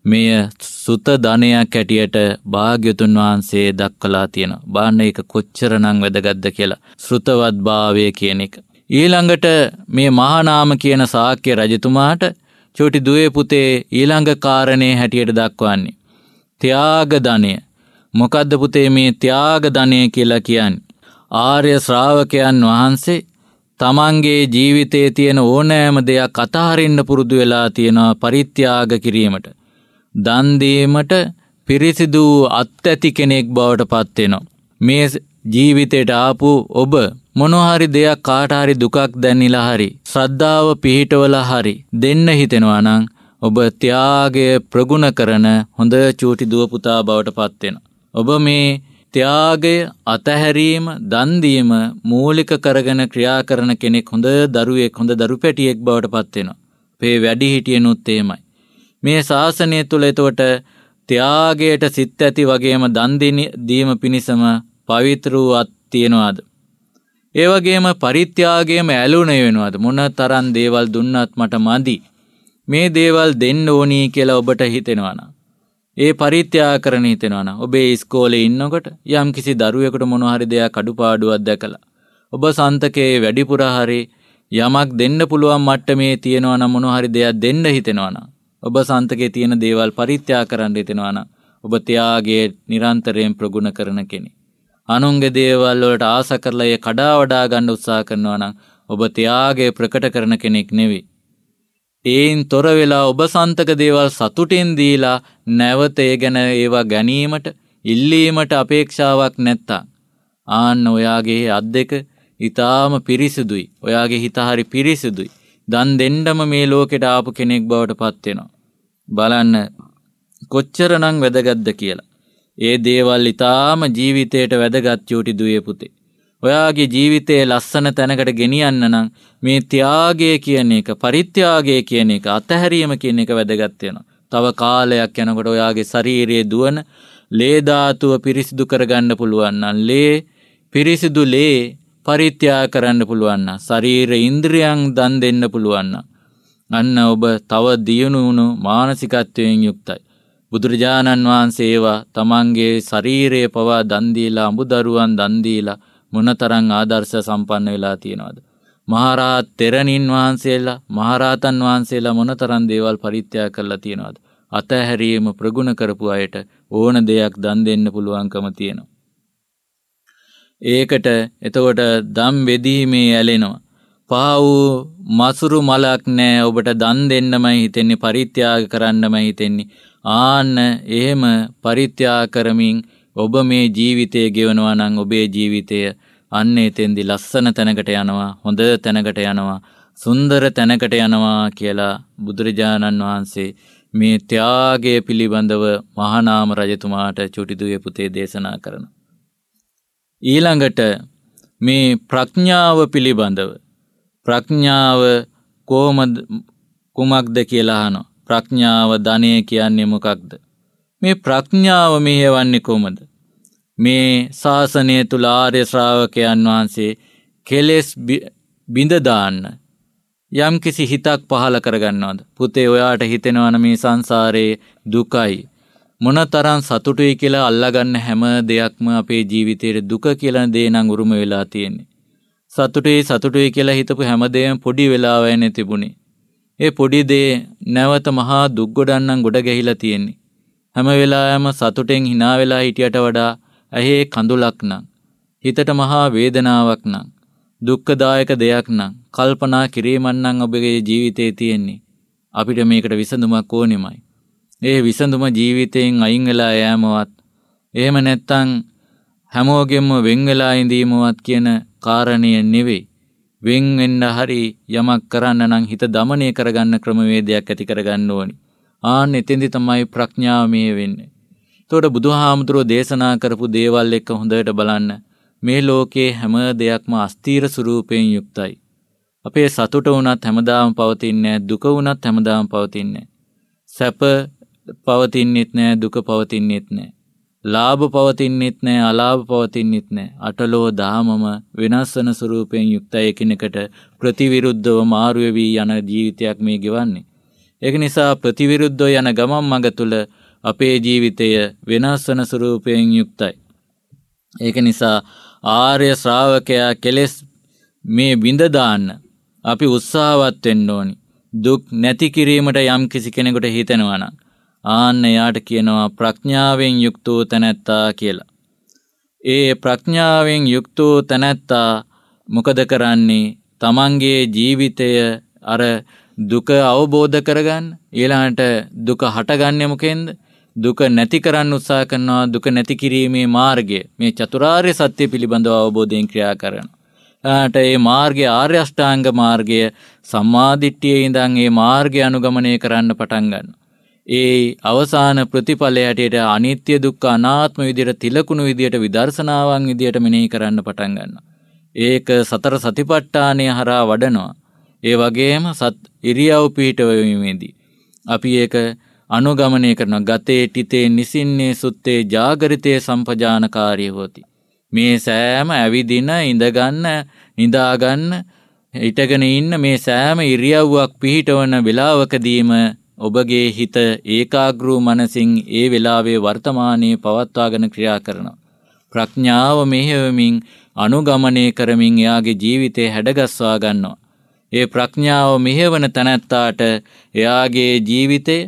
මෙය සුත ධනයක් හැටියට භාග්‍යතුන් වහන්සේ දක්වලා තියෙනවා. බාන්න එක කොච්චරනම් වැදගත්ද කියලා. ශ්‍රුතවත් භාවය කියන එක. ඊළඟට මේ මහානාම කියන ශාක්‍ය රජතුමාට චූටි දුවේ පුතේ ඊළඟ කාරණේ හැටියට දක්වන්නේ ත්‍යාග ධනය. මොකද්ද පුතේ මේ ත්‍යාග ධනය කියලා කියන්නේ? ආර්ය ශ්‍රාවකයන් වහන්සේ තමන්ගේ ජීවිතයේ තියෙන ඕනෑම දෙයක් අතහරින්න පුරුදු වෙලා තියෙනවා පරිත්‍යාග කිරීමට. දන් දීමට පිරිසිදු අත්ඇති කෙනෙක් බවට පත් වෙනවා. මේ ජීවිතයට ආපු ඔබ මොනවා හරි දෙයක් කාට හරි දුකක් දැනෙලා හරි ශ්‍රද්ධාව පිහිටවලා හරි දෙන්න හිතෙනවා නම් ඔබ ත්‍යාගය ප්‍රගුණ කරන හොඳ චූටි දුව පුතා බවට පත් වෙනවා. ඔබ මේ ත්‍යාගය අතහැරීම දන් දීම මූලික කරගෙන ක්‍රියා කරන කෙනෙක් හොඳ දරුවෙක් හොඳ දරු පැටියෙක් බවට පත් වෙනවා. අපේ වැඩි හිටියනුත් එහෙමයි. මේ ශාසනය තුල එතකොට ත්‍යාගයට සිත් ඇති වගේම දන් දීම පිණිසම පවිත්‍ර වූ අත් තියනවාද? ඒ වගේම පරිත්‍යාගයම ඇලුනේ වෙනවද? මොන තරම් දේවල් දුන්නත් මට මදි. මේ දේවල් දෙන්න ඕනී කියලා ඔබට හිතෙනවා නම් ඒ පරිත්‍යාග කරන්න හිතෙනවා නම් ඔබේ ඉස්කෝලේ ඉන්නකොට යම් කිසි දරුවෙකුට මොනවා හරි දෙයක් අඩුපාඩුවක් දැකලා ඔබ සන්තකේ වැඩිපුර හරි යමක් දෙන්න පුළුවන් මට්ටමේ තියෙනවා නම් මොනවා හරි දෙයක් දෙන්න හිතෙනවා නම් ඔබ සන්තකේ තියෙන දේවල් පරිත්‍යාග කරන්න හිතෙනවා නම් ඔබ ත්‍යාගයේ නිරන්තරයෙන් ප්‍රගුණ කරන කෙනෙක්. අනුන්ගේ දේවල් වලට ආස කරලා ඒ කඩා වඩා ගන්න උත්සාහ කරනවා නම් ඔබ ත්‍යාගය ප්‍රකට කරන කෙනෙක් නෙවෙයි. ඒන් තොර වෙලා ඔබ සන්තක දේවල් සතුටින් දීලා නැවත ඒ ගැන ඒවා ගැනීමට ඉල්ලීමට අපේක්ෂාවක් නැත්තම් ආන්න ඔයාගේ අත් දෙක ඊටාම පිරිසුදුයි. ඔයාගේ හිත හරි පිරිසුදුයි. දන් දෙන්නම මේ ලෝකෙට ආපු කෙනෙක් බවට පත් වෙනවා. බලන්න කොච්චරනම් වැදගත්ද කියලා. ඒ දේවල් ඊටාම ජීවිතයට වැදගත් චූටි දුවේ පුතේ. ඔයාගේ ජීවිතයේ ලස්සන තැනකට ගෙනියන්න නම් මේ ත්‍යාගය කියන එක, පරිත්‍යාගය කියන එක, අතහැරීම කියන එක වැදගත් වෙනවා. තව කාලයක් යනකොට ඔයාගේ ශරීරයේ දුවන ලේ ධාතුව පිරිසිදු කරගන්න පුළුවන් නම්, පිරිසිදු ලේ පරිත්‍යාග කරන්න පුළුවන් නම්, ශරීර ඉන්ද්‍රියන් දන් දෙන්න පුළුවන් නම්, අන්න ඔබ තව දියුණු වුණු මානසිකත්වයෙන් යුක්තයි. බුදුරජාණන් වහන්සේ ඒවා තමන්ගේ ශරීරයේ පවා දන් දීලා, අඹදරුවන් දන් දීලා මොනතරම් ආදර්ශ සම්පන්න වෙලා තියෙනවද? මහරහත් තෙරණින් වහන්සේලා, මහරහතන් වහන්සේලා මොනතරම් දේවල් පරිත්‍යාග කරලා තියෙනවද? අතහැරීම ප්‍රගුණ කරපු අයට ඕන දෙයක් දන් දෙන්න පුළුවන්කම තියෙනවා. ඒකට එතකොට දම් බෙදීමේ ඇලෙනවා. පහ වූ මසුරු මලක් නෑ. ඔබට දන් දෙන්නමයි හිතෙන්නේ, පරිත්‍යාග කරන්නමයි හිතෙන්නේ. ආන්න එහෙම පරිත්‍යාග කරමින් ඔබ මේ ජීවිතය ගෙවනවා නම් ඔබේ ජීවිතය අන්න එතෙන්දි ලස්සන තැනකට යනවා, හොඳ තැනකට යනවා, සුන්දර තැනකට යනවා කියලා බුදුරජාණන් වහන්සේ මේ ත්‍යාගය පිළිබඳව මහානාම රජතුමාට චූටි දුවේ පුතේ දේශනා කරනවා. ඊළඟට මේ ප්‍රඥාව පිළිබඳව, ප්‍රඥාව කුමක්ද කියලා අහනවා. ප්‍රඥාව ධනය කියන්නේ මොකක්ද? මේ ප්‍රඥාව මෙහෙවන්නේ කොහොමද? මේ ශාසනය තුල ආර්ය ශ්‍රාවකයන් වහන්සේ කෙලෙස් බිඳ දාන්න යම් කිසි හිතක් පහල කරගන්නවද? පුතේ ඔයාට හිතෙනවනේ මේ සංසාරේ දුකයි, මොනතරම් සතුටුයි කියලා අල්ලගන්න හැම දෙයක්ම අපේ ජීවිතයේ දුක කියලා දේ නම් උරුම වෙලා තියෙන්නේ. සතුටුයි කියලා හිතපු හැම දෙයක්ම පොඩි වෙලාවයි තිබුණේ. ඒ පොඩි දේ නැවත මහා දුක් ගොඩන්නම් ගොඩ ගැහිලා තියෙන්නේ. හැම වෙලාවෙම සතුටෙන් hina වෙලා හිටියට වඩා ඇහි කඳුලක් නම්, හිතට මහා වේදනාවක් නම්, දුක්ඛදායක දෙයක් නම්, කල්පනා කිරීමක් නම් ඔබගේ ජීවිතේ තියෙන්නේ. අපිට මේකට විසඳුමක් ඕනෙමයි. ඒ විසඳුම ජීවිතයෙන් අයින් වෙලා යෑමවත්, එහෙම නැත්නම් හැමෝගෙම වෙන් වෙලා ඉඳීමවත් කියන කාරණය නෙවෙයි. වෙන් වෙන්න හරි යමක් කරන්න නම් හිත දමනය කරගන්න ක්‍රමවේදයක් ඇති කරගන්න ඕනි. ආන්න එතෙන්දි තමයි ප්‍රඥාව මේ වෙන්නේ. එතකොට බුදුහාමුදුරෝ දේශනා කරපු දේවල් එක්ක හොඳට බලන්න. මේ ලෝකේ හැම දෙයක්ම අස්තීර ස්වરૂපයෙන් යුක්තයි. අපේ සතුට වුණත් හැමදාම පවතින්නේ නැහැ, දුක වුණත් හැමදාම පවතින්නේ නැහැ. සැප පවතින්නෙත් නැහැ, දුක පවතින්නෙත් නැහැ. ලාභ පවතින්නෙත් නැහැ, අලාභ පවතින්නෙත් නැහැ. අටලෝ දාමම වෙනස් වෙන ස්වરૂපයෙන් යුක්තයි. එකිනෙකට ප්‍රතිවිරුද්ධව මාරු වෙවි යන ජීවිතයක් මේ ගෙවන්නේ. ඒක නිසා ප්‍රතිවිරුද්ධව යන ගමන් මඟ තුල අපේ ජීවිතය වෙනස් වන ස්වරූපයෙන් යුක්තයි. ඒක නිසා ආර්ය ශ්‍රාවකයා කෙලෙස් මේ බිඳ දාන්න අපි උත්සාහවත් වෙන්න ඕනි. දුක් නැති කිරීමට යම් කිසි කෙනෙකුට හිතෙනවා නම් ආන්න යාට කියනවා ප්‍රඥාවෙන් යුක්ත වූ තැනැත්තා කියලා. ඒ ප්‍රඥාවෙන් යුක්ත වූ තැනැත්තා මොකද කරන්නේ? තමන්ගේ ජීවිතය අර දුක අවබෝධ කරගන්න. ඊළඟට දුක හටගන්නේ මොකෙන්ද? දුක නැති කරන්න උත්සාහ කරනවා. දුක නැති කිරීමේ මාර්ගය මේ චතුරාර්ය සත්‍ය පිළිබඳව අවබෝධයෙන් ක්‍රියා කරනවා. ඒ මාර්ගය ආර්ය අෂ්ටාංග මාර්ගය සම්මාදිට්ඨියේ ඉඳන් ඒ මාර්ගය අනුගමනය කරන්න පටන් ගන්නවා. ඒ අවසාන ප්‍රතිඵලය හැටියට අනිත්‍ය දුක්ඛ අනාත්ම විදියට තිලකුණු විදියට විදර්ශනාවන් විදියට මෙනෙහි කරන්න පටන් ගන්නවා. ඒක සතර සතිපට්ඨානය හරහා වඩනවා. ඒ වගේම ඉරියව් පිහිටවීමේදී අපි ඒක අනුගමනය කරනවා. ගතේ තිතේ නිසින්නේ සුත්තේ ජාගරිතේ සම්පජානකාරී හොති. මේ සෑම ඇවිදින ඉඳගන්න නිදාගන්න හිටගෙන ඉන්න මේ සෑම ඉරියව්වක් පිහිටවන වෙලාවකදීම ඔබගේ හිත ඒකාග්‍ර මනසින් ඒ වෙලාවේ වර්තමානයේ පවත්වාගෙන ක්‍රියා කරනවා. ප්‍රඥාව මෙහෙයවමින් අනුගමනය කරමින් එයාගේ ජීවිතේ හැඩගස්වා ගන්නවා. ඒ ප්‍රඥාව මෙහෙවන තැනැත්තාට එයාගේ ජීවිතේ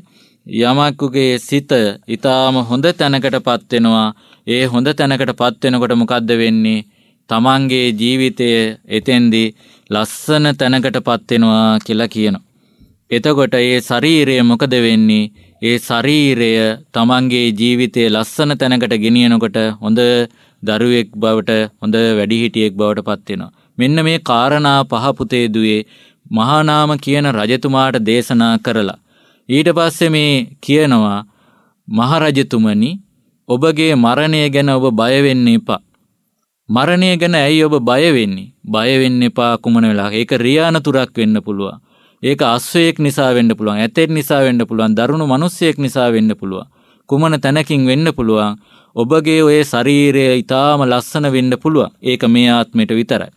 යමකුගේ සිත ඊටාම හොඳ තැනකටපත් වෙනවා. ඒ හොඳ තැනකටපත් වෙනකොට මොකද්ද වෙන්නේ? තමන්ගේ ජීවිතය එතෙන්දී ලස්සන තැනකටපත් වෙනවා කියලා කියනවා. එතකොට ඒ ශරීරය මොකද වෙන්නේ? ඒ ශරීරය තමන්ගේ ජීවිතයේ ලස්සන තැනකට ගෙනියනකොට හොඳ දරුවෙක් බවට හොඳ වැඩිහිටියෙක් බවට පත් වෙනවා. මෙන්න මේ කාරණා පහ පුතේ දුවේ මහානාම කියන රජතුමාට දේශනා කරලා ඊට පස්සේ මේ කියනවා මහරජතුමනි ඔබගේ මරණය ගැන ඔබ බය වෙන්න එපා. මරණය ගැන ඇයි ඔබ බය වෙන්නේ? බය වෙන්න එපා කුමන වෙලාවක. ඒක රියානතුරක් වෙන්න පුළුවන්. ඒක අශ්වයෙක් නිසා වෙන්න පුළුවන්. ඇතෙක් නිසා වෙන්න පුළුවන්. දරුණු මිනිස්සෙක් නිසා වෙන්න පුළුවන්. කුමන තැනකින් වෙන්න පුළුවන්. ඔබගේ ඔය ශරීරය ඊටාම ලස්සන වෙන්න පුළුවන්. ඒක මේ ආත්මයට විතරයි.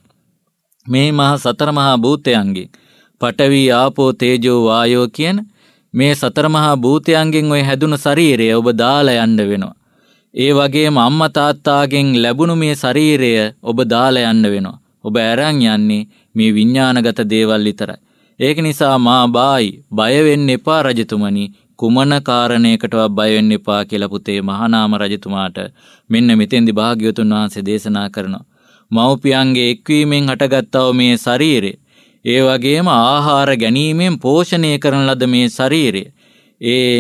මේ සතර මහා භූතයන්ගෙන් පඨවි ආපෝ තේජෝ වායෝ කියන මේ සතර මහා භූතයන්ගෙන් ඔය හැදුණු ශරීරය ඔබ දාලා යන්න වෙනවා. ඒ වගේම අම්මා තාත්තාගෙන් ලැබුණු මේ ශරීරය ඔබ දාලා යන්න වෙනවා. ඔබ අරන් යන්නේ මේ විඥානගත දේවල් විතරයි. ඒක නිසා මා බය වෙන්න එපා රජතුමනි. කුමන කාරණයකටවත් බය වෙන්න එපා කියලා පුතේ මහානාම රජතුමාට මෙන්න මෙතෙන්දි භාග්‍යවතුන් වහන්සේ දේශනා කරනවා. මව්පියන්ගේ එක්වීමෙන් හටගත්තා වූ මේ ශරීරය, ඒ වගේම ආහාර ගැනීමෙන් පෝෂණය කරන ලද මේ ශරීරය, ඒ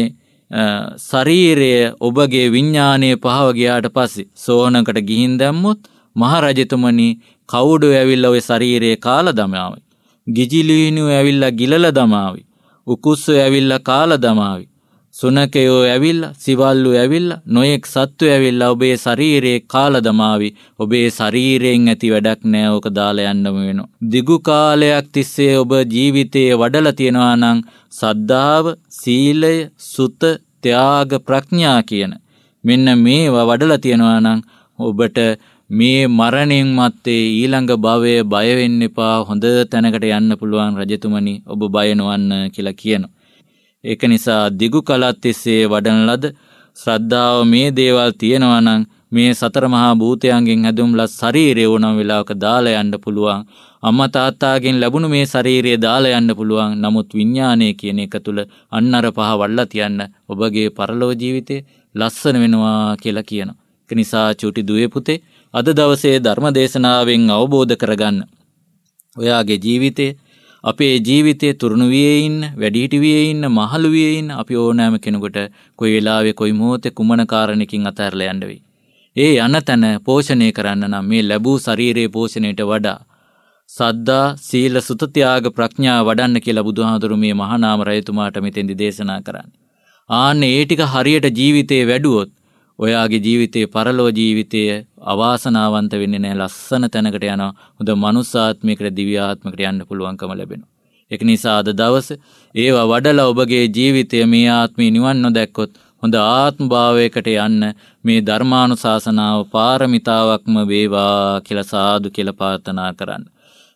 ශරීරය ඔබගේ විඥානයේ පහව ගියාට පස්සේ සෝනකට ගිහින් දැම්මොත් මහරජතුමනි කවුඩු ඇවිල්ලා ඔය ශරීරයේ කාලා දමාවි. ගිජිලිනු ඇවිල්ලා ගිලලා දමාවි. උකුස්සෝ ඇවිල්ලා කාලා දමාවි. සුනකයෝ ඇවිල්ලා සිවල්ලු ඇවිල්ලා නොයෙක් සත්තු ඇවිල්ලා ඔබේ ශරීරයේ කාලා දමාවි. ඔබේ ශරීරයෙන් ඇති වැඩක් නෑ. ඕක දාලා යන්නම වෙනවා. දිගු කාලයක් තිස්සේ ඔබ ජීවිතයේ වඩලා තියනවා නම් සද්ධාව, සීලය, සුත, ත්‍යාග, ප්‍රඥා කියන මෙන්න මේවා වඩලා තියනවා නම් ඔබට මේ මරණයෙන් මත්තේ ඊළඟ භවයේ බය වෙන්න එපා. හොඳ තැනකට යන්න පුළුවන් රජතුමනි. ඔබ බය නොවන්න කියලා කියනවා. ඒක නිසා දිගු කලක් තිස්සේ වඩන ලද ශ්‍රද්ධාව මේ දේවල් තියෙනවා නම් මේ සතර මහා භූතයන්ගෙන් හැදුම්ලා ශරීරය ඕනම වෙලාවක දාලා යන්න පුළුවන්. අම්මා තාත්තාගෙන් ලැබුණු මේ ශරීරය දාලා යන්න පුළුවන්. නමුත් විඥානය කියන එක තුල අන්නර පහ වඩලා තියන්න ඔබගේ පරලෝ ජීවිතේ ලස්සන වෙනවා කියලා කියනවා. ඒක නිසා චූටි දුවේ පුතේ අද දවසේ ධර්ම දේශනාවෙන් අවබෝධ කරගන්න. ඔයාගේ ජීවිතේ අපේ ජීවිතයේ තුරුණු වියේ ඉන්න, වැඩිහිටි වියේ ඉන්න, මහලු වියේ ඉන්න අපි ඕනෑම කෙනෙකුට කොයි වෙලාවෙ කොයි මොහොතේ කුමන කාරණයකින් අතහැරලා යන්න වෙයි. ඒ යන තැන පෝෂණය කරන්න නම් මේ ලැබූ ශරීරයේ පෝෂණයට වඩා සද්දා, සීල, සුත, ත්‍යාග, ප්‍රඥා වඩන්න කියලා බුදුහාඳුරු මේ මහානාම රජතුමාට මෙතෙන්දි දේශනා කරන්නේ. ආන්න ඒ ටික හරියට ජීවිතේ වැඩුවොත් ඔයාගේ ජීවිතයේ පරලෝ ජීවිතයේ අවාසනාවන්ත වෙන්නේ නැහැ. ලස්සන තැනකට යනවා. හොඳ මනුස්සාත්මිකට, දිව්‍යාත්මිකට යන්න පුළුවන්කම ලැබෙනවා. ඒක නිසා අද දවසේ ඒවා වඩලා ඔබගේ ජීවිතය මේ ආත්මේ නිවන් නොදැක්කොත් හොඳ ආත්ම භාවයකට යන්න මේ ධර්මානුශාසනාව පාරමිතාවක්ම වේවා කියලා සාදු කියලා ප්‍රාර්ථනා කරන්න.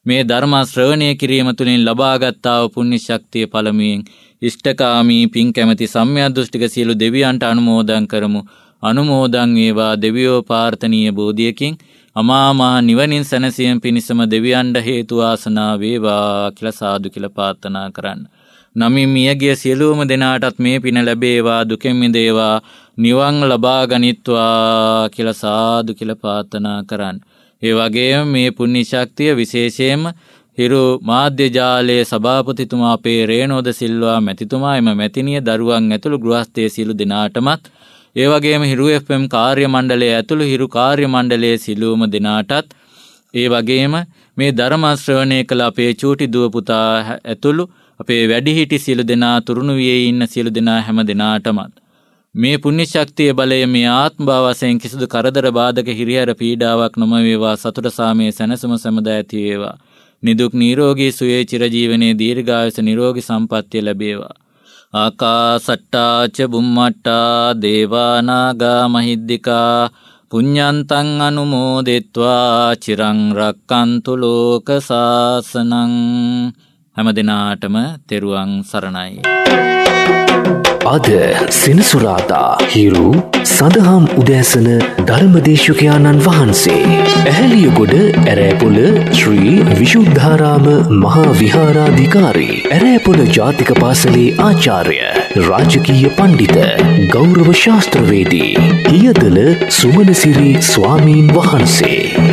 මේ ධර්ම ශ්‍රවණය කිරීම තුළින් ලබාගත්තා වූ පුණ්‍ය ශක්තිය පළමුවෙන් ඉෂ්ඨකාමී පින් කැමැති සම්‍යක් දෘෂ්ටික සියලු දෙවියන්ට අනුමෝදන් කරමු. අනුමෝදන් වේවා දෙවියෝ ප්‍රාර්ථනීය බෝධියකින් අමා මහ නිවනින් සැනසීම පිණිසම දෙවියන්ට හේතු වාසනා වේවා කියලා සාදු කියලා ප්‍රාර්ථනා කරන්න. නමින් මියගිය සියලුම දෙනාටත් මේ පින ලැබේවා, දුකෙන් මිදේවා, නිවන් ලබා ගනිත්වා කියලා සාදු කියලා ප්‍රාර්ථනා කරන්න. ඒ වගේම මේ පුණ්‍ය ශක්තිය විශේෂයෙන්ම හිරු මාධ්‍ය ජාලයේ සභාපතිතුමා අපේ රේනෝද සිල්වා මැතිතුමා එම මැතිණිය දරුවන් ඇතුළු ගෘහස්ථයේ සියලු දෙනාටමත්, ඒ වගේම හිරු FM කාර්ය මණ්ඩලය ඇතුළු හිරු කාර්ය මණ්ඩලයේ සියලුම දෙනාටත්, ඒ වගේම මේ ධර්ම ශ්‍රවණය කළ අපේ චූටි දුව පුතා ඇතුළු අපේ වැඩිහිටි සියලු දෙනා, තුරුණු වියේ ඉන්න සියලු දෙනා හැම දෙනාටමත් මේ පුණ්‍ය ශක්තිය බලය මේ ආත්ම භාව වශයෙන් කිසිදු කරදර බාධක හිරිහැර පීඩාවක් නොම වේවා. සතුට සාමයේ සැනසුම සමදා ඇති වේවා. නිදුක් නිරෝගී සුවය චිරජීවනයේ දීර්ඝායුෂ නිරෝගී සම්පන්නිය ලැබේවා. ආකාසට්ටා ච බුම්මට්ටා දේවා නාග මහිද්దికා පුඤ්ඤන්තං අනුමෝදිත්වා චිරං රක්칸තු ලෝක සාසනං. හැම දිනාටම තෙරුවන් සරණයි. අද සෙනසුරාදා හිරු සදහම් උදෑසන ධර්මදේශකයාණන් වහන්සේ ඇහැලියගොඩ ඇරෑපොළ ශ්‍රී විශුද්ධාරාම මහා විහාරාධිකාරී ඇරෑපොළ ජාතික පාසලේ ආචාර්ය රාජකීය පණ්ඩිත ගෞරව ශාස්ත්‍රවේදී හියදල සුමනසිරි ස්වාමීන් වහන්සේ